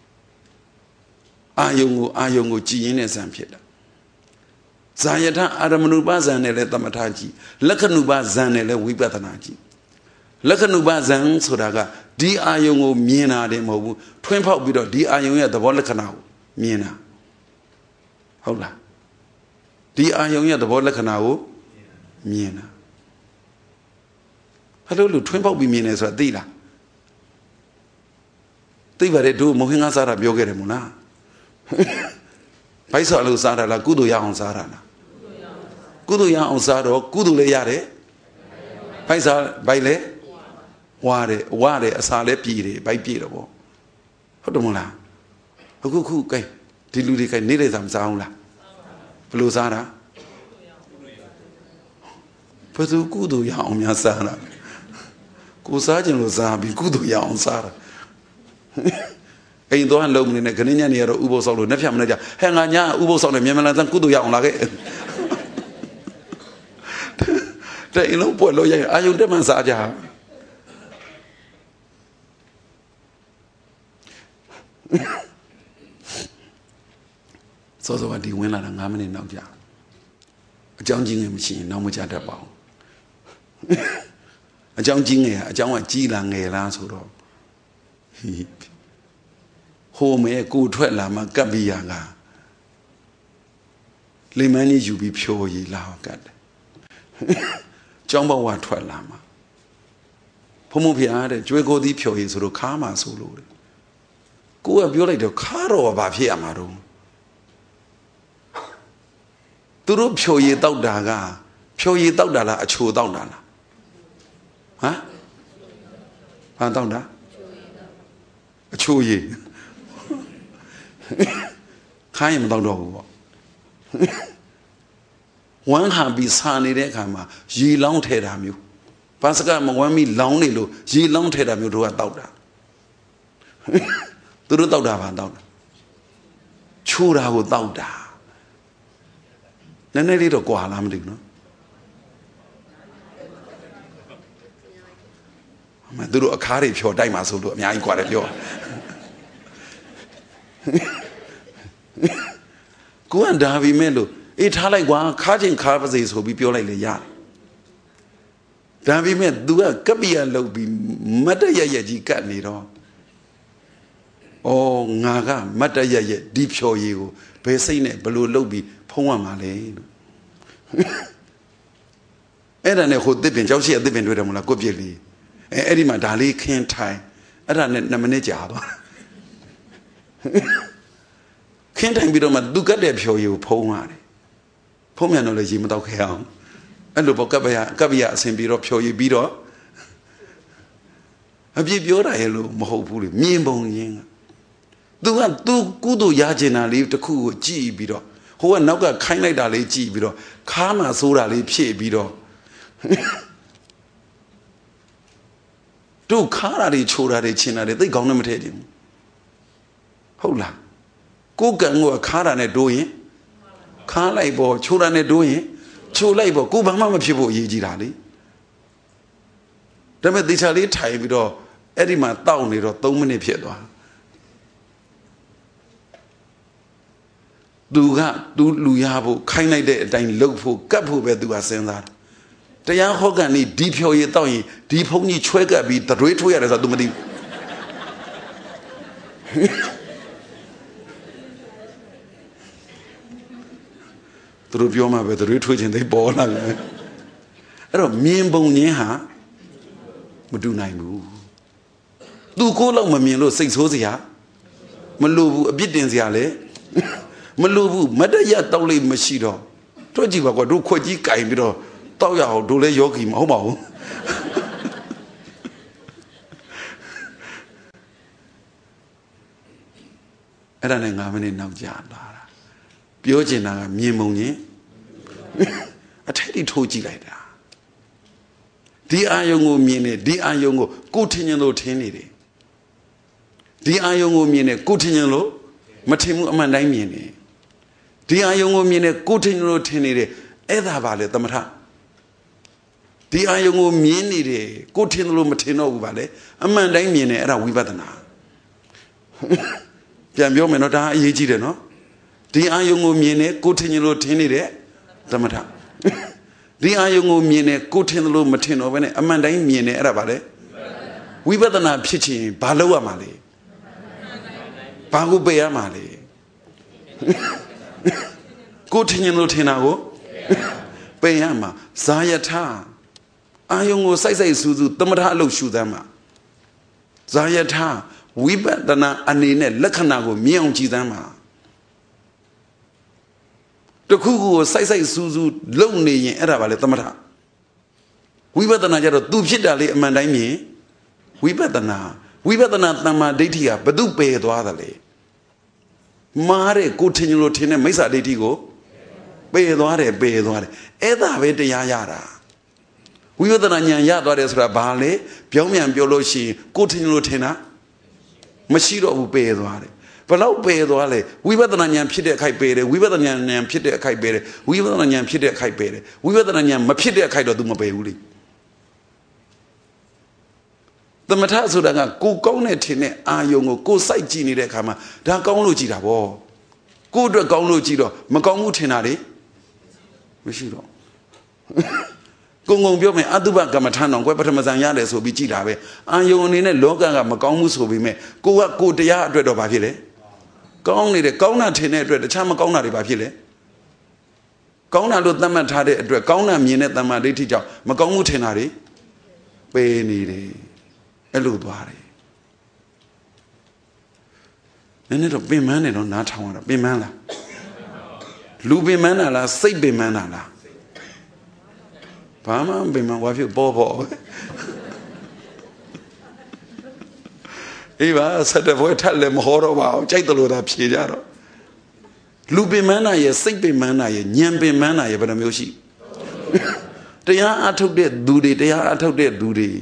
အာယုံကိုကြည်ရင်းနဲ့ဇံဖြစ်တာဇာယထအာရမဏုပဇံနဲ့လည်းသမထကြည့်လက္ခဏုပဇံနဲ့လည်းဝိပဿနာကြည့်လက္ခဏုပဇံဆိုတာကဒီအာယုံကိုမြင်တာတယ်မဟုတ်ဘူးထွင်းဖောက်ပြီးတော့ဒီအာယုံရဲ့သဘောလက္ခဏာကိုမြင်တာဟုတ်လားဒီအာယုံရဲ့သဘောလက္ခဏာကိုမြင်တာဘာလို့လူထွင်းဖောက်ပြီးမြင်နေဆိုတာသိလားသိပါတယ်တို့မဟင်္ဂစားတာပြောခဲ့တယ်မို့လားဘိုက်ဆော်လို့စားတာလားကုသိုလ်ရအောင်စားတာလားကုသိုလ်ရအောင်စားတော့ကုသိုလ်လည်းရတယ်ဘိုက်စားဘိုက်လည်းဝါတယ်အစာလည်းပြည်တယ်ဘိုက်ပြည်တော့ဗောဟုတ်တယ်မို့လားအခုကဲဒီလူတွေကနေတဲ့စားမစားဘူးလားဘယ်လိုစားတာဘယ်သူကုသိုလ်ရအောင်များစားတာကိုစားခြင်းလို့စားပြီးကုသိုလ်ရအောင်စားတာအိမ်သွားလုံးနေနဲ့ခဏညနေရတော့ဥပုသ်ဆောက်လို့နှက်ဖြတ်မနေကြဟဲ့ငါညာဥပုသ်ဆောက်နေမြန်မြန်လာကုသိုလ်ရအောင်လာခဲ့တဲ့အိမ်လုံးပွက်လို့ရအာယုန်တက်မှစားကြစောစောကဒီဝင်လာတာ9မိနစ်နောက်ကြာအကြောင်းကြီးငယ်မရှိရင်နောက်မကြတတ်ပါဘူးအကြောင်းကြီးငယ်အကြောင်းကကြီးလားငယ်လားဆိုတော့ဟိုမဲကိုထွက်လာမှကပ်ပြီးရကလိမ္မန်းကြီးယူပြီးဖြိုရည်လာကတ်တယ်ကျောင်းဘဝထွက်လာမှဘုံမဖျားတဲ့ကျွေးကိုသည်ဖြိုရည်ဆိုတော့ခါမှဆိုလို့တယ်ကိုကပြောလိုက်တော့ခါတော့ဘာဖြစ်ရမှာတော့သူတို့ဖြိုရည်တောက်တာကဖြိုရည်တောက်တာလားအချိုတောက်တာလားဘာတောက်တာအချိုရည်ခိုင်းမတော့တော့ဘူးပေါ့ဝမ်းဟာပြီးစာနေတဲ့အခါမှာရေလောင်းထဲတာမျိုးဘာစကမဝမ်းမီလောင်းနေလို့ရေလောင်းထဲတာမျိုးတို့ကတောက်တာသူတို့တောက်တာဘာတောက်တာချိုးတာကိုတောက်တာနည်းနည်းလေးတော့ကွာလားမသိဘူးနော်မသူတို့အခါတွေဖြော်တိုက်မှာဆိုလို့အများကြီးကွာတယ်ပြောကိုကဒါပြီမဲ့လို့အေးထားလိုက်ကွာခါချင်းခါပါစေဆိုပြီးပြောလိုက်လေရတယ်ဒါပြီမဲ့ तू ကကပ္ပိယလုပ်ပြီးမတ်တရရကြီးကတ်နေတော့ဩငါကမတ်တရရဒီဖြော်ရည်ကိုဘယ်စိတ်နဲ့ဘလို့လုပ်ပြီးဖုံးရမှာလဲလို့အဲ့ဒါနဲ့ဟိုတစ်ပင်ကြောက်ရှိရတစ်ပင်တွေ့တယ်မလားကိုပြစ်လေးအဲ့ဒီမှာဒါလေးခင်းထိုင်အဲ့ဒါနဲ့2မိနစ်ကြာသွားခင်းထိုင်ပြီးတော့မှသူကတ်တဲ့ဖြော်ရည်ကိုဖုံးရတယ်ဖုံးမြန်တော့လည်းရေမတောက်ခဲ့အောင်အဲ့လိုပေါ့ကပ္ပိယအစဉ်ပြီးတော့ဖြော်ရည်ပြီးတော့အပြည့်ပြောတာရဲ့လို့မဟုတ်ဘူးလေမြင်ပုံရင်းကသူကုသိုလ်ရကျင်တာလေးတစ်ခုကိုကြည့်ပြီးတော့ဟိုကနောက်ကခိုင်းလိုက်တာလေးကြည့်ပြီးတော့ခါမှဆိုးတာလေးဖြည့်ပြီးတော့တို့ခါတာတွေချိုတာတွေချင်တာတွေသိကောင်းနဲ့မထည့်ချင်ဘူးဟုတ်လားကိုကံကခါတာနဲ့တို့ရင်ခါလိုက်ပေါ့ချိုတာနဲ့တို့ရင်ချိုလိုက်ပေါ့ကိုဘာမှမဖြစ်ဖို့အရေးကြီးတာလေဒါပေမဲ့တေချာလေးထိုင်ပြီးတော့အဲ့ဒီမှာတောက်နေတော့3မိနစ်ဖြစ်သွားသူလူရဖို့ခိုင်းလိုက်တဲ့အတိုင်းလှုပ်ဖို့ကတ်ဖို့ပဲသူကစဉ်းစားတာတရားဟောကန်นี่ဒီဖြော်ရည်တောက်ရင်ဒီဖုန်းကြီးချွဲကပ်ပြီးတရွေးထွေးရတယ်ဆိုတော့ तू မသိဘူးသူတို့ပြောမှပဲတရွေးထွေးခြင်းသိပေါ်လာတယ်အဲ့တော့မြင်ပုံရင်းဟာမတူနိုင်ဘူးသူကိုယ်လောက်မမြင်လို့စိတ်ဆိုးစရာမလိုဘူးအပြစ်တင်စရာလည်းမလိုဘူးမတရတောက်လိမ့်မရှိတော့တွေ့ကြည့်ပါကွာတို့ခွက်ကြီးကင်ပြီးတော့တောက်ရအောင်တို့လည်းယောဂီမဟုတ်ပါဘူးအဲ့ဒါနဲ့9မိနစ်နောက်ကြာလာတာပြောချင်တာကမြင်ပုံချင်းအထက်ထိထိုးကြည့်လိုက်တာဒီအာယုံကိုမြင်နေဒီအာယုံကိုကိုထင်ရင်လို့ထင်နေတယ်ဒီအာယုံကိုမြင်နေကိုထင်ရင်လို့မထင်ဘူးအမှန်တိုင်းမြင်နေဒီအာယုံကိုမြင်နေကိုထင်ရင်လို့ထင်နေတယ်အဲ့ဒါပါလေသမထဒီအာယုံကိုမြင်နေတယ်ကိုထင်တယ်လို့မထင်တော့ဘူးပါလေအမှန်တိုင်းမြင်နေအဲ့ဒါဝိပဿနာပြန်ပြောမယ်နော်ဒါအရေးကြီးတယ်နော်ဒီအာယုံကိုမြင်နေကိုထင်ရင်လို့ထင်နေတယ်သမထဒီအာယုံကိုမြင်နေကိုထင်တယ်လို့မထင်တော့ဘဲနဲ့အမှန်တိုင်းမြင်နေအဲ့ဒါပါလေဝိပဿနာဖြစ်ချင်ဘာလုပ်ရမှာလဲဘာကိုပယ်ရမှာလဲကိုထင်ရင်လို့ထင်တာကိုပယ်ရမှာဇာယထအာယုံကိုစိုက်စိုက်စူးစူးသမထအလုပ်ရှုသမ်းမှာဇာယထဝိပဿနာအနေနဲ့လက္ခဏာကိုမြင်အောင်ကြည်သမ်းမှာတခုခုကိုစိုက်စိုက်စူးစူးလုံနေရင်အဲ့ဒါပါလေသမထဝိပဿနာကြတော့သူဖြစ်တာလေအမှန်တိုင်းမြင်ဝိပဿနာတမ္မာဒိဋ္ဌိကဘသူပယ်သွားတယ်လေမားတဲ့ကိုထင်လို့ထင်တဲ့မိစ္ဆာဒိဋ္ဌိကိုပယ်သွားတယ်အဲ့ဒါပဲတရားရတာဝိပဿနာဉာဏ်ရသွားတယ်ဆိုတာဘာလဲပြောင်းပြန်ပြောလို့ရှိရင်ကိုထင်လို့ထင်တာမရှိတော့ဘူးပယ်သွားတယ်ဘလောက်ပယ်သွားလဲဝိပဿနာဉာဏ်ဖြစ်တဲ့အခိုက်ပယ်တယ်ဝိပဿနာဉာဏ်ဖြစ်တဲ့အခိုက်ပယ်တယ်ဝိပဿနာဉာဏ်ဖြစ်တဲ့အခိုက်ပယ်တယ်ဝိပဿနာဉာဏ်မဖြစ်တဲ့အခိုက်တော့ तू မပယ်ဘူးလေသမထဆိုတာကကိုကောင်းတဲ့ထင်တဲ့အာယုံကိုစိုက်ကြည့်နေတဲ့အခါမှာဒါကောင်းလို့ကြည့်တာဗောကိုအတွက်ကောင်းလို့ကြည့်တော့မကောင်းဘူးထင်တာလေမရှိတော့ကုံပြောမယ်အတုပကမ္မထာတော်ကွယ်ပထမဇန်ရတယ်ဆိုပြီးကြည်တာပဲအာယုံအနေနဲ့လောကကမကောင်းဘူးဆိုပြီးမဲ့ကိုတရားအတွက်တော့ဘာဖြစ်လဲကောင်းနေတယ်ကောင်းတာထင်တဲ့အတွက်တခြားမကောင်းတာတွေဘာဖြစ်လဲကောင်းတာလို့သတ်မှတ်ထားတဲ့အတွက်ကောင်းတာမြင်တဲ့တမ္မာဒိဋ္ဌိကြောင့်မကောင်းမှုထင်တာတွေပယ်နေတယ်အဲ့လိုသွားတယ်နည်းနည်းတော့ပင်မန်းနေတော့နားထောင်ရတာပင်မန်းလားလူပင်မန်းတာလားစိတ်ပင်မန်းတာလားဘာမှပင်မန်းဝါဖြစ်ပေါ်အေးပါဆက်တဲ့ဘွဲထက်လည်းမဟောတော့ပါဘူးကြိုက်တယ်လို့သာဖြေကြတော့လူပင်မန်းတာရဲ့စိတ်ပင်မန်းတာရဲ့ဉာဏ်ပင်မန်းတာရဲ့ဘယ်နှမျိုးရှိတရားအထုတ်တဲ့သူတွေတရားအထုတ်တဲ့သူတွေ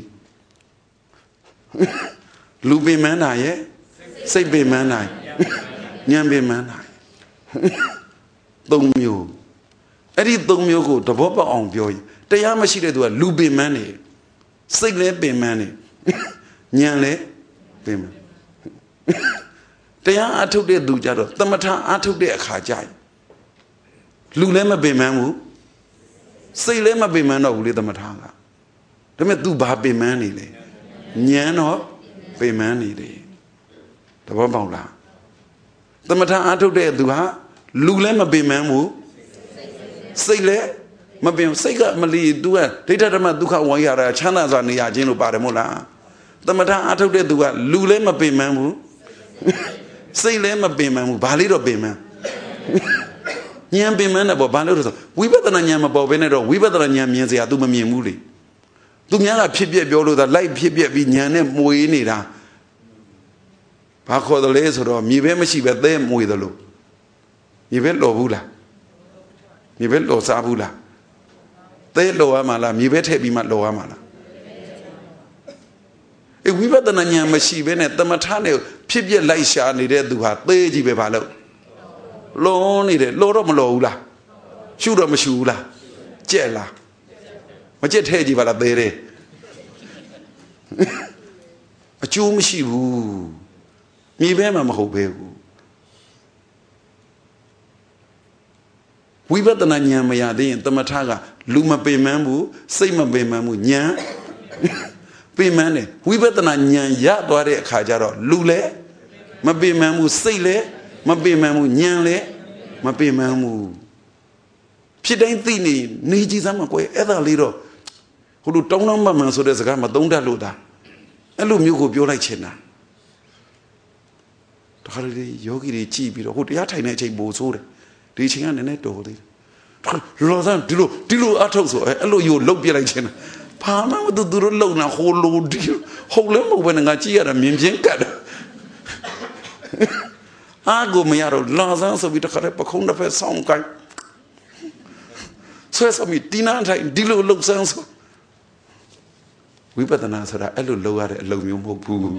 လူပင်မန်းတာရဲ့စိတ်ပင်မန်းတာဉာဏ်ပင်မန်းတာသုံးမျိုးအဲ့ဒီသုံးမျိုးကိုသဘောပေါက်အောင်ပြောရင်တရားမရှိတဲ့သူကလူပင်မန်းနေစိတ်လည်းပင်မန်းနေဉာဏ်လည်းပင်မန်းတရားအထုတ်တဲ့သူကြတော့သမထအထုတ်တဲ့အခါကျရင်လူလည်းမပင်မန်းဘူးစိတ်လည်းမပင်မန်းတော့ဘူးလေသမထကဒါပေမဲ့ तू ဘာပင်မန်းနေလဲဉာဏ်တော့ပင်မန်းနေတယ်သဘောပေါက်လားသမထအထုတ်တဲ့သူဟာလူလည်းမပင်မန်းဘူးစိတ်လည်းမပင်စိတ်ကမလီ तू ကဒိဋ္ဌဓမ္မဒုက္ခဝိရတာချမ်းသာစွာနေရခြင်းလို့ပါတယ်မို့လားသမထအထုတ်တဲ့သူကလူလည်းမပင်မန်းဘူးစိတ်လည်းမပင်မန်းဘူးဘာလေးတော့ပင်မန်းဉာဏ်ပင်မန်းတယ်ပေါ့ဘာလို့လဲဆိုဝိပဿနာဉာဏ်မပေါ်ဘဲနဲ့တော့ဝိပဿနာဉာဏ်မြင်စရာ तू မမြင်ဘူးလေသူများကဖြစ်ပြပြောလို့သာလိုက်ဖြစ်ပြပြီးဉာဏ်နဲ့မွေးနေတာဘာခေါ်တယ်လဲဆိုတော့မြေပဲမရှိပဲသဲမွေတယ်လို့မြေပဲလော်ဘူးလားမြေပဲလော်စားဘူးလားသဲလော်ရမှာလားမြေပဲထည့်ပြီးမှလော်ရမှာလားဝိပဿနာဉာဏ်မရှိဘဲနဲ့သမထနဲ့ဖြစ်ပြလိုက်ရှာနေတဲ့သူဟာသဲကြီးပဲဘာလို့လောနေတယ်လောတော့မလောဘူးလားရှုတော့မရှုဘူးလားကြက်လားမကြက်ထဲကြည့်ပါလားသေးတယ်အကျိုးမရှိဘူးမြေပဲမှမဟုတ်ပဲဘူးဝိပဿနာဉာဏ်မရသေးရင်သမထကလူမပင်မန်းဘူးစိတ်မပင်မန်းဘူးဉာဏ်ပင်မန်းတယ်ဝိပဿနာဉာဏ်ရသွားတဲ့အခါကျတော့လူလည်းမပင်မန်းဘူးစိတ်လည်းမပင်မန်းဘူးဉာဏ်လည်းမပင်မန်းဘူးဖြစ်တိုင်းသိနေကြည်စမ်းမှာကွယ်အဲ့ဒါလေးတော့ဟိုလိုတောင်းတောင်းမှန်မှန်ဆိုတဲ့စကားမသုံးတတ်လို့တာအဲ့လိုမျိုးကိုပြောလိုက်ချင်တာတခါလေယောဂီတွေကြည်ပြီးတော့ဟိုတရားထိုင်တဲ့အချိန်ပိုဆိုးတယ်ဒီအချိန်ကနည်းနည်းတော်သေးတယ်လောဆန်းဒီလိုအထုတ်ဆိုအဲ့လိုယူလုတ်ပြလိုက်ချင်တာဘာမှမသူတို့လုံနာဟိုလိုဒီဟုတ်လည်းမဟုတ်ဘဲငါကြည့်ရတာမြင်ချင်းကတ်တယ်အာကိုမရတော့လောဆန်းဆိုပြီးတခါလေပခုံးတစ်ဖက်ဆောင်းကိုင်းဆွဲစမီတီနာထိုင်ဒီလိုလှုပ်ဆန်းဆိုဝိပဿနာဆိုတာအဲ့လိုလုပ်ရတဲ့အလုပ်မျိုးမဟုတ်ဘူး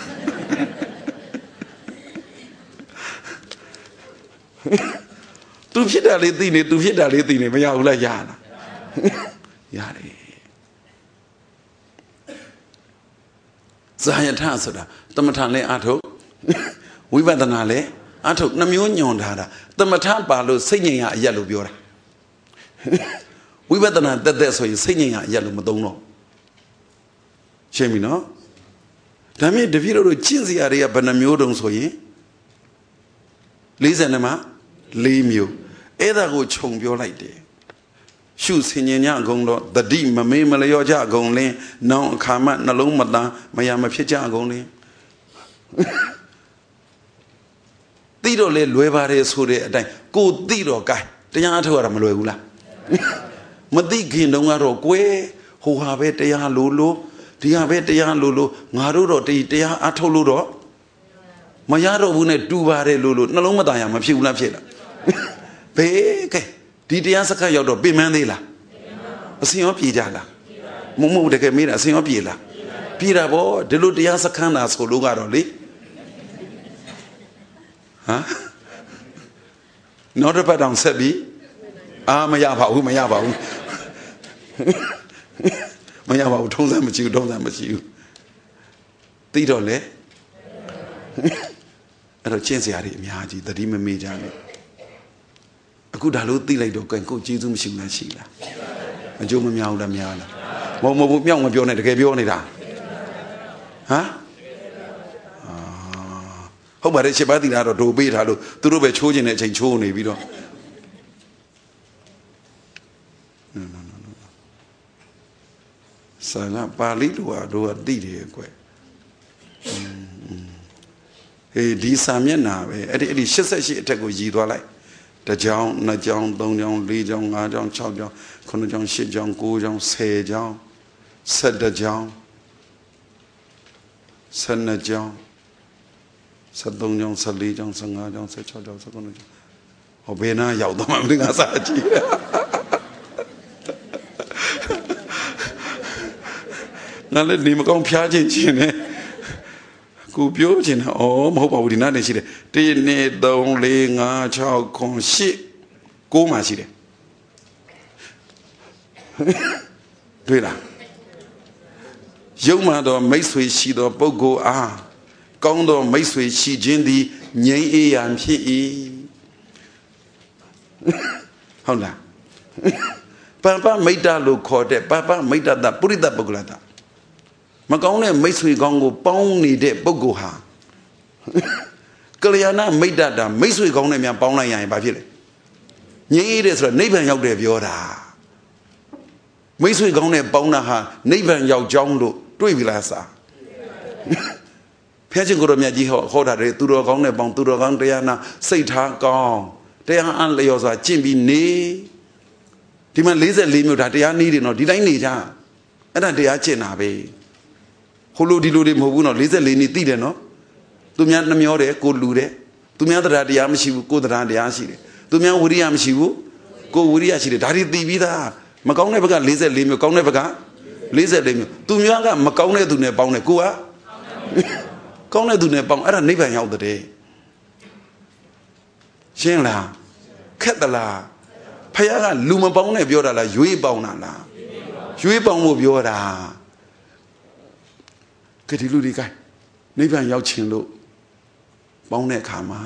သူဖြစ်တာလေးသိနေသူဖြစ်တာလေးသိနေမရဘူးလားရလားရတယ်ဇာယထဆိုတာတမထလဲအထုတ်ဝိပဿနာလဲအထုတ်နှမျိုးညွန်ထားတာတမထပါလို့စိတ်ငြိမ်ရအရက်လို့ပြောတာဝိပဿနာတက်တက်ဆိုရင်စိတ်ငြိမ်ရအရက်လို့မသုံးတော့ရှင်းပြီနော်ဒါမြင့်တပည့်တို့ကျင့်စရာတွေကဘယ်နှမျိုးတုံးဆိုရင်40နဲ့မှ4မျိုးအဲ့ဒါကိုခြုံပြောလိုက်တယ်ရှုဆင်ញင်ညအကုန်တော့တတိမမေးမလျော့ကြအကုန်လင်းနောင်အခါမှနှလုံးမသားမရမဖြစ်ကြအကုန်လင်းသိတော့လေလွယ်ပါတယ်ဆိုတဲ့အတိုင်းကိုသိတော့ကဲတရားထုတ်ရတာမလွယ်ဘူးလားမသိခင်တုန်းကတော့ကွယ်ဟိုဟာပဲတရားလို့ဒီဟာပဲတရားလို့ငါတို့တော့တရားအထုတ်လို့တော့မရတော့ဘူးနဲ့တူပါတယ်လို့နှလုံးမသားရမဖြစ်ဘူးလားဖြစ်လားဘေးကဲဒီတရားစကားရောက်တော့ပြင်မသေးလားအစင်ရောပြေကြလားမဟုတ်တကယ်မေးတာအစင်ရောပြေလားပြေတာဗောဒီလိုတရားစခန်းတာဆိုလို့ကတော့လေဟာနောက်တစ်ပတ်တောင်ဆက်ပြီးမရပါဘူးမရပါဘူးထုံးစံမရှိဘူးသိတော့လေအဲ့တော့ကျင့်စရာတွေအများကြီးသတိမမေ့ကြနဲ့အခုဒါလို့သိလိုက်တော့ကိုကျေးဇူးမရှိဘူးလားရှိလားအကျိုးမများဘူးလားများလားမဟုတ်မြောက်မပြောနဲ့တကယ်ပြောနေတာဟမ်ဟုတ်ပါတယ်7ပါးသီလတော့ဒိုပေးထားလို့သူတို့ပဲချိုးခြင်းတဲ့အချိန်ချိုးနေပြီးတော့ဆရာပါဠိလိုကတော့သိတယ်ကွယ်ဒီစာမျက်နှာပဲအဲ့ဒီ88အထက်ကိုရည်သွားလိုက်တစ်ကြောင်းနှစ်ကြောင်းသုံးကြောင်းလေးကြောင်းငါးကြောင်း6ကြောင်း9ကြောင်း10ကြောင်း9ကြောင်း10ကြောင်း12ကြောင်း12ကြောင်း13ကြောင်း14ကြောင်း15ကြောင်း16ကြောင်း19ကြောင်းဟောဘယ်နာရောက်တော့မှမသိငါစာကြည့်ငါလည်းနေမကောင်းဖျားခြင်းချင်းနဲ့ကိုပြောချင်တာမဟုတ်ပါဘူးဒီနားနေရှိတယ်1 2 3 4 5 6 9 10 9မှာရှိတယ်တွေ့လားယုံမှတော့မိတ်ဆွေရှိသောပုဂ္ဂိုလ်အားကောင်းသောမိတ်ဆွေရှိခြင်းသည်ငြိမ်းအေးရန်ဖြစ်၏ဟုတ်လားပပမိတ်တလို့ခေါ်တဲ့ပပမိတ်တတပုရိသပုဂ္ဂလတမကောင်းတဲ့မိတ်ဆွေကောင်းကိုပေါင်းနေတဲ့ပုဂ္ဂိုလ်ဟာကလျာဏမိတ်တတာမိတ်ဆွေကောင်းနဲ့များပေါင်းလိုက်ရရင်ဘာဖြစ်လဲငြိမ်းအေးတယ်ဆိုတော့နိဗ္ဗာန်ရောက်တယ်ပြောတာမိတ်ဆွေကောင်းနဲ့ပေါင်းတာဟာနိဗ္ဗာန်ရောက်ကြောင်းလို့တွေ့ပြီလားစာဖျက်ခြင်းကိုယ်တော်မြတ်ကြီးဟောတာတယ်သူတော်ကောင်းနဲ့ပေါင်းသူတော်ကောင်းတရားနာစိတ်ထားကောင်းတရားအလျော်စွာကျင့်ပြီးနေဒီမှာ44မြို့ဒါတရားနည်းတွေနော်ဒီတိုင်းနေကြအဲ့ဒါတရားကျင့်တာပဲဟိုလိုဒီလိုတွေမဟုတ်ဘူးနော်44နည်းသိတယ်နော်သူများနှမျောတယ်ကိုလူတယ်သူများတရားတရားမရှိဘူးကိုတရားတရားရှိတယ်သူများဝိရိယမရှိဘူးကိုဝိရိယရှိတယ်ဒါတွေသိပြီးသားမကောင်းတဲ့ဘက်က44မြို့ကောင်းတဲ့ဘက်က44မြို့သူများကမကောင်းတဲ့သူနဲ့ပေါင်းတယ်ကိုကကောင်းတဲ့သူနဲ့ပေါင်းအဲ့ဒါနိဗ္ဗာန်ရောက်တဲ့ရှင်းလားခက်သလားဖခင်ကလူမပေါင်းနဲ့ပြောတာလားရွေးပေါင်းတာလားရွေးပေါင်းဖို့ပြောတာကတိလူတွေကနိဗ္ဗာန်ရောက်ခြင်းလို့ပေါင်းတဲ့အခါမှာ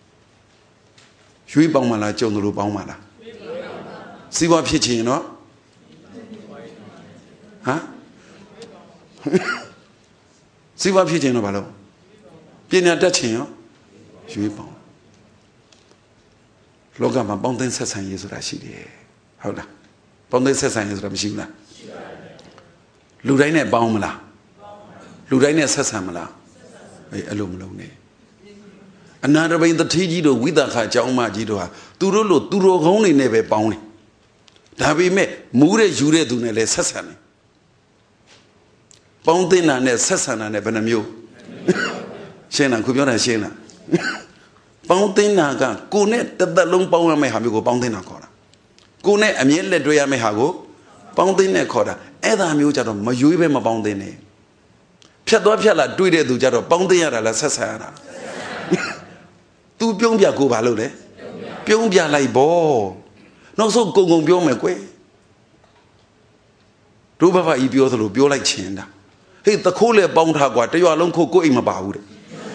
ရွေးပေါင်းမှလားကြုံလို့ပေါင်းမှလားစီးပွားဖြစ်ခြင်းနော်ဟမ်စီးပွားဖြစ်ခြင်းတော့ဘာလို့ပညာတတ်ခြင်းရောရွေးပေါင်းလောကမှာပေါင်းသင်းဆက်ဆံရေးဆိုတာရှိတယ်ဟုတ်လားပေါင်းသင်းဆက်ဆံရေးဆိုတာမရှိဘူးလားလူတိုင်းနဲ့ပေါင်းမလားလူတိုင်းနဲ့ဆက်ဆံမလားအဲ့လိုမလုပ်နဲ့အနာတပိန်တတိကြီးတို့ဝိသခာအကြောင်းမကြီးတို့ဟာသူတို့လိုသူတော်ကောင်းတွေနဲ့ပဲပေါင်းတယ်ဒါပေမဲ့မူးတဲ့ယူတဲ့သူနဲ့လည်းဆက်ဆံတယ်ပေါင်းသင်းတာနဲ့ဆက်ဆံတာနဲ့ဘယ်နှမျိုးရှင်းလားခုပြောတာရှင်းလားပေါင်းသင်းတာကကိုနဲ့တစ်သက်လုံးပေါင်းရမယ့်ဟာမျိုးကိုပေါင်းသင်းတာခေါ်တာကိုနဲ့အမြဲလက်တွဲရမယ့်ဟာကိုပေါင်းသင်းနဲ့ခေါ်တာအအဲ့ဒါမျိုးကြတော့မရွေးပဲမပေါင်းသင်းနဲ့ဖြတ်သွားဖြတ်လာတွေးတဲ့သူကြတော့ပေါင်းသင်းရတာလားဆက်ဆံရတာသူပြုံးပြကိုဘာလို့လဲပြုံးပြလိုက်ပေါ့နောက်ဆုံးကုံပြောမယ်ကွယ်တို့ဘဘကြီးပြောသလိုပြောလိုက်ချင်တာဟေးတခိုးလေပေါင်းထားကွာတရွာလုံးခိုးကိုအိမ်မပါဘူးတဲ့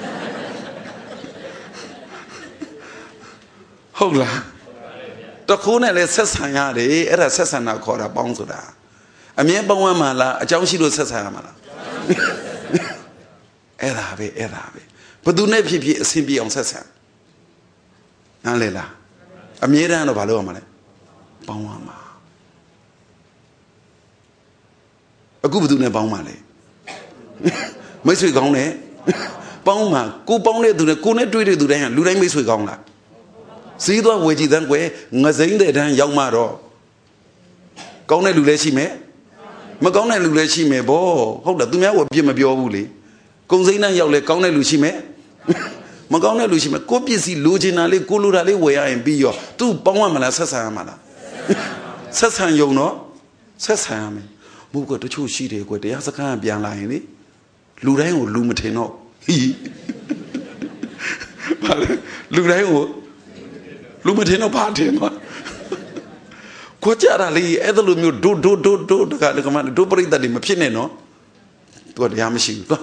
ဟုတ်လားတခိုးနဲ့လည်းဆက်ဆံရတယ်အဲ့ဒါဆက်ဆံတာခေါ်တာပေါင်းဆိုတာအမြဲပေါင်းရမှာလားအကြောင်းရှိလို့ဆက်ဆံရမှာလားအဲ့ဒါပဲဘသူနဲ့ဖြစ်ဖြစ်အဆင်ပြေအောင်ဆက်ဆံနားလေလားအမြဲတမ်းတော့ဘာလုပ်ရမှာလဲပေါင်းရမှာအခုဘသူနဲ့ပေါင်းမှာလဲမိတ်ဆွေကောင်းနဲ့ပေါင်းမှာကိုပေါင်းတဲ့သူနဲ့ကိုနဲ့တွေ့တဲ့သူတိုင်းကလူတိုင်းမိတ်ဆွေကောင်းလားစီးသွားဝေကြည့်တဲ့ကွယ်ငစိမ့်တဲ့တန်းရောက်မှတော့ကောင်းတဲ့လူလည်းရှိမယ်မကောင်းတဲ့လူလည်းရှိမယ်ဗောဟုတ်လားသူများကအပြစ်မပြောဘူးလေကုံစိမ့်တန်းရောက်လဲကောင်းတဲ့လူရှိမယ်မကောင်းတဲ့လူရှိမယ်ကိုပစ္စည်းလိုချင်တာလေးကိုလိုတာလေးဝယ်ရရင်ပြီးရောသူပေါင်းရမလားဆက်ဆံရမလားဆက်ဆံယုံတော့ဆက်ဆံရမယ်မဟုတ်ကတချို့ရှိတယ်ကွယ်တရားစခန်းပြန်လာရင်လေလူတိုင်းကိုလူမထင်တော့ဟီဘာလဲလူတိုင်းကိုလူမထင်တော့ဘာထင်တော့ကိုကြတာလေအဲ့လိုမျိုးဒိုတကလည်းကမဒိုပရိသတ်တွေမဖြစ်နဲ့နော်သူကတရားမရှိဘူးဟော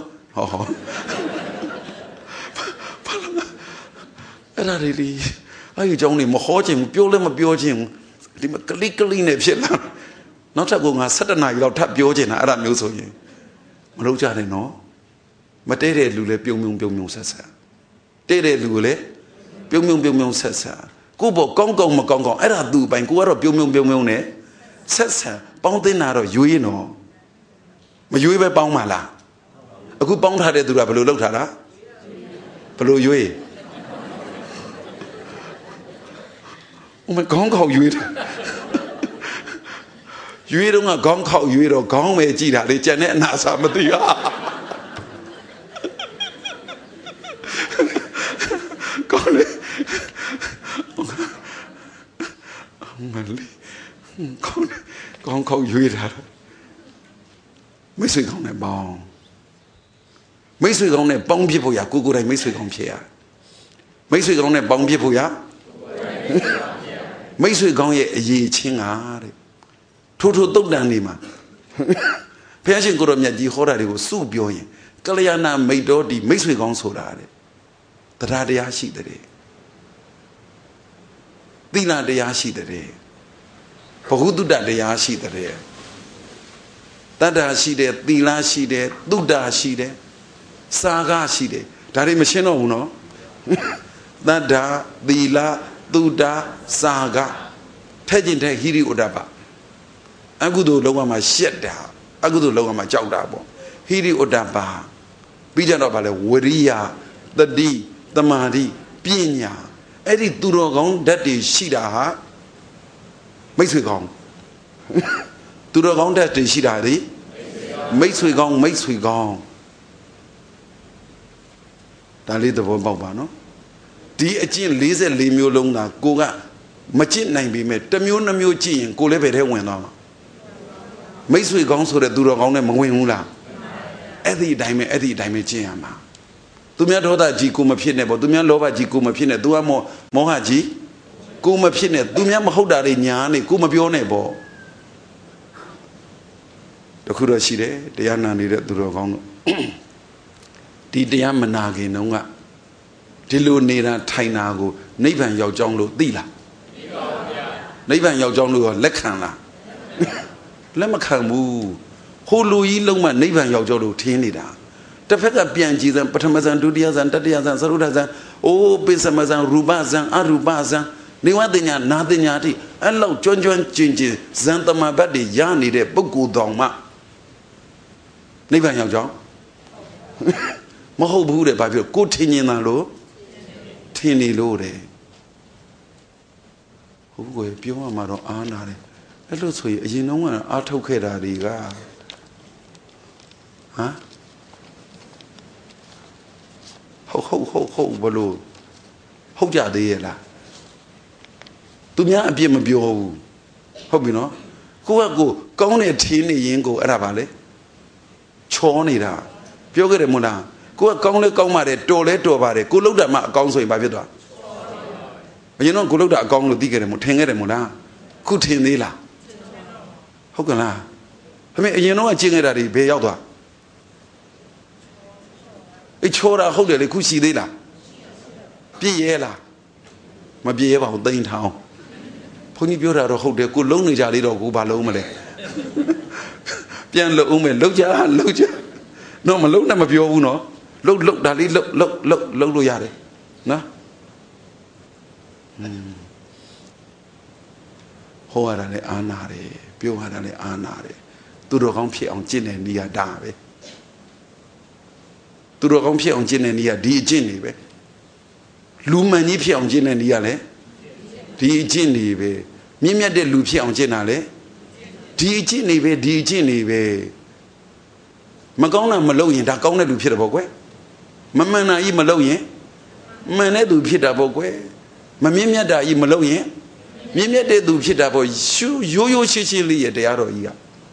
အဲ့ဒါလေအဲ့ဒီကြောင့်နေမဟောခြင်းပြောလည်းမပြောခြင်းဒီမှာကလိနဲ့ဖြစ်လာနောက်ထပ်ကငါ17နာရီလောက်ထပ်ပြောခြင်းတာအဲ့ဒါမျိုးဆိုရင်မလုပ်ကြနဲ့နော်မတဲတဲ့လူလည်းပြုံဆက်ဆက်တဲတဲ့လူကိုလည်းပြုံဆက်ဆက်ကိုပေါ့ကောင်းမကောင်းအဲ့ဒါသူ့ပိုင်ကိုကတော့ပြုံနဲ့ဆက်ဆက်ပေါင်းတင်တာတော့ရွေးနော်မရွေးပဲပေါင်းပါလားအခုပေါင်းထားတဲ့သူကဘယ်လိုလုပ်ထားတာဘယ်လိုရွေးမကောင်းခေါက်ရွေးတာရွေးတော့ခေါင်းခေါက်ရွေးတော့ခေါင်းပဲကြည်တာလေကြံတဲ့အနာစာမသိဟာကောင်းလေမလေးကောင်းခေါက်ရွေးတာမိတ်ဆွေကောင်းနဲ့ပေါင်းမိတ်ဆွေကောင်းနဲ့ပေါင်းဖြစ်ဖို့ရကိုယ်တိုင်မိတ်ဆွေကောင်းဖြစ်ရမိတ်ဆွေကောင်းနဲ့ပေါင်းဖြစ်ဖို့ရမိတ်ဆွေကောင်းရဲ့အရေးချင်းကတဲ့ထိုးတုတ်တန်နေမှာဘုရားရှင်ကိုရောမြတ်ကြီးဟောတာတွေကိုစုပြောရင်ကလျာဏမိတ်တော်ဒီမိတ်ဆွေကောင်းဆိုတာတဲ့တရားတရားရှိတဲ့သီလတရားရှိတဲ့ဘဂုတုတ္တတရားရှိတဲ့တတ္တာရှိတဲ့သီလရှိတဲ့သုတ္တရှိတဲ့စာကရှိတယ်ဒါတွေမရှင်းတော့ဘူးနော်တတ္တာသီလသုတ္တစာကထဲ့ကျင်တဲ့ဟိရိဥဒ္ဒပအကုသိုလ်လောကမှာရှက်တာအကုသိုလ်လောကမှာကြောက်တာပေါ့ဟိရိဥဒ္ဒပပြီးကြတော့ဗာလဲဝရိယတတိသမာဓိပညာအဲ့ဒီသူတော်ကောင်းဓာတ်တွေရှိတာဟာမိတ်ဆွေကောင်းသူတော်ကောင်းဓာတ်တွေရှိတာလေမိတ်ဆွေကောင်းဒါလေးသဘောပေါက်ပါနော်ဒီအကျင့်44မျိုးလုံးကကိုကမကျင့်နိုင်ပေမဲ့တစ်မျိုးနှမျိုးကျင့်ရင်ကိုလည်းပဲထဲဝင်သွားမှာမိတ်ဆွေကောင်းဆိုတဲ့သူတော်ကောင်းနဲ့မဝင်ဘူးလားအဲ့ဒီအတိုင်းပဲကျင့်ရမှာသူများဒေါသကြီးကိုမဖြစ်နဲ့ပေါ့သူများလောဘကြီးကိုမဖြစ်နဲ့သူကမောဟကြီးကိုမဖြစ်နဲ့သူများမဟုတ်တာတွေညာနေကိုမပြောနဲ့ပေါ့တခုတော့ရှိတယ်တရားနာနေတဲ့သူတော်ကောင်းတို့ဒီတရားမနာခင်တုန်းကဒီလိုနေတာထိုင်တာကိုနိဗ္ဗာန်ရောက်ကြောင်းလို့သိလားသိပါဘူးဗျာနိဗ္ဗာန်ရောက်ကြောင်းလို့လက်ခံလားလက်မခံဘူးဟိုလူကြီးလုံးမနိဗ္ဗာန်ရောက်ကြောင်းလို့ထင်းနေတာတစ်ဖက်ကပြန်ကြည့်စမ်းပထမဇန်ဒုတိယဇန်တတိယဇန်သရုဒ္ဓဇန်အိုးပိစမဇန်ရူပဇန်အရူပဇန်နေဝတညာနာတညာတိအဲ့လောက်ကျွမ်းကျင်ဇန်တမဘတ်တွေရနေတဲ့ပုဂ္ဂိုလ်တော်မှနိဗ္ဗာန်ရောက်ကြောင်းမဟုတ်ဘူးတဲ့ဘာဖြစ်ကိုထင်နေတာလို့ထင်နေလို့တဲ့ဟုတ်ကိုပြောရမှာတော့အားနာတယ်အဲ့လို့ဆိုရင်အရင်တုန်းကအားထုတ်ခဲ့တာတွေကဟုတ်ဘလို့ဟုတ်ကြသေးရဲ့လားသူများအပြစ်မပြောဘူးဟုတ်ပြီနော်ကိုကောင်းတဲ့ထင်းနေရင်ကိုအဲ့ဒါပါလေချောနေတာပြောခဲ့တယ်မို့လားကိုကကောင်းလဲကောင်းပါတယ်တော်လဲတော်ပါတယ်ကိုလောက်တာမှအကောင်းဆိုရင်ဘာဖြစ်သွားအရင်တော့ကိုလောက်တာအကောင်းလို့သိခဲ့တယ်မို့ထင်ခဲ့တယ်မို့လားခုထင်သေးလားဟုတ်ကလားဒါပေမဲ့အရင်တော့ကျင့်ခဲ့တာတွေဘယ်ရောက်သွားအေးချောတာဟုတ်တယ်လေခုရှိသေးလားပြည့်ရဲလားမပြည့်ရဲပါဘူးသိမ့်ထောင်ဘုန်းကြီးပြောတာတော့ဟုတ်တယ်ကိုလုံးနေကြလေးတော့ကိုဘာလုံးမလဲပြန်လုံအောင်မယ်လုံကြတော့မလုံနဲ့မပြောဘူးနော်လုံဒါလေးလုံလို့ရတယ်နော်ဟောရတာလည်းအာနာတယ်ပြောရတာလည်းအာနာတယ်သူတော်ကောင်းဖြစ်အောင်ကျင့်တဲ့နေရာဒါပဲသူတော်ကောင်းဖြစ်အောင်ကျင့်တဲ့နေရာဒီအကျင့်တွေပဲလူမှန်ကြီးဖြစ်အောင်ကျင့်တဲ့နေရာလဲဒီအကျင့်တွေပဲမြင့်မြတ်တဲ့လူဖြစ်အောင်ကျင့်တာလဲဒီအကျင့်တွေပဲဒီအကျင့်တွေပဲမကောင်းတာမလုပ်ရင်ဒါကောင်းတဲ့လူဖြစ်တယ်ပေါ့ကွယ်မမှန်တာကြီးမလုပ်ရင်မှန်တဲ့သူဖြစ်တာပေါ့ကွယ်မမြင့်မြတ်တာကြီးမလုပ်ရင်မြင့်မြတ်တဲ့သူဖြစ်တာပေါ့ရိုးရှင်းလေးရဲ့တရားတော်ကြီး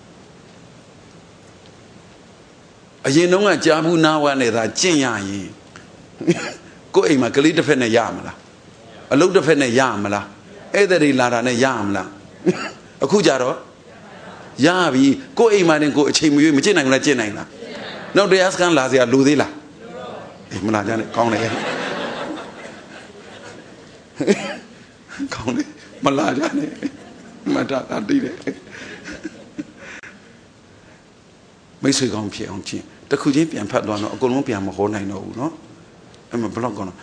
ကအရင်တုန်းကကြားဘူးနားဝါနဲ့သာကျင့်ရရင်ကိုယ့်အိမ်မှာကလေးတစ်ဖက်နဲ့ရမလားအလုပ်တစ်ဖက်နဲ့ရမလားဧည့်သည်လာတာနဲ့ရမလားအခုကြတော့ရပြီကိုယ့်အိမ်မှာတင်ကိုယ်အချိန်မရွေးမကျင့်နိုင်ဘူးလားကျင့်နိုင်လားနောက်တရားစခန်းလာစရာလိုသေးလားအေးမလာကြနဲ့ကောင်းတယ်ကောင်းတယ်မလာကြနဲ့မတားတည်တယ်မိတ်ဆွေကောင်းဖြစ်အောင်ချင်းတခုချင်းပြန်ဖတ်သွားတော့အကုန်လုံးပြန်မဟောနိုင်တော့ဘူးเนาะအဲ့မှာဘလော့ကောင်း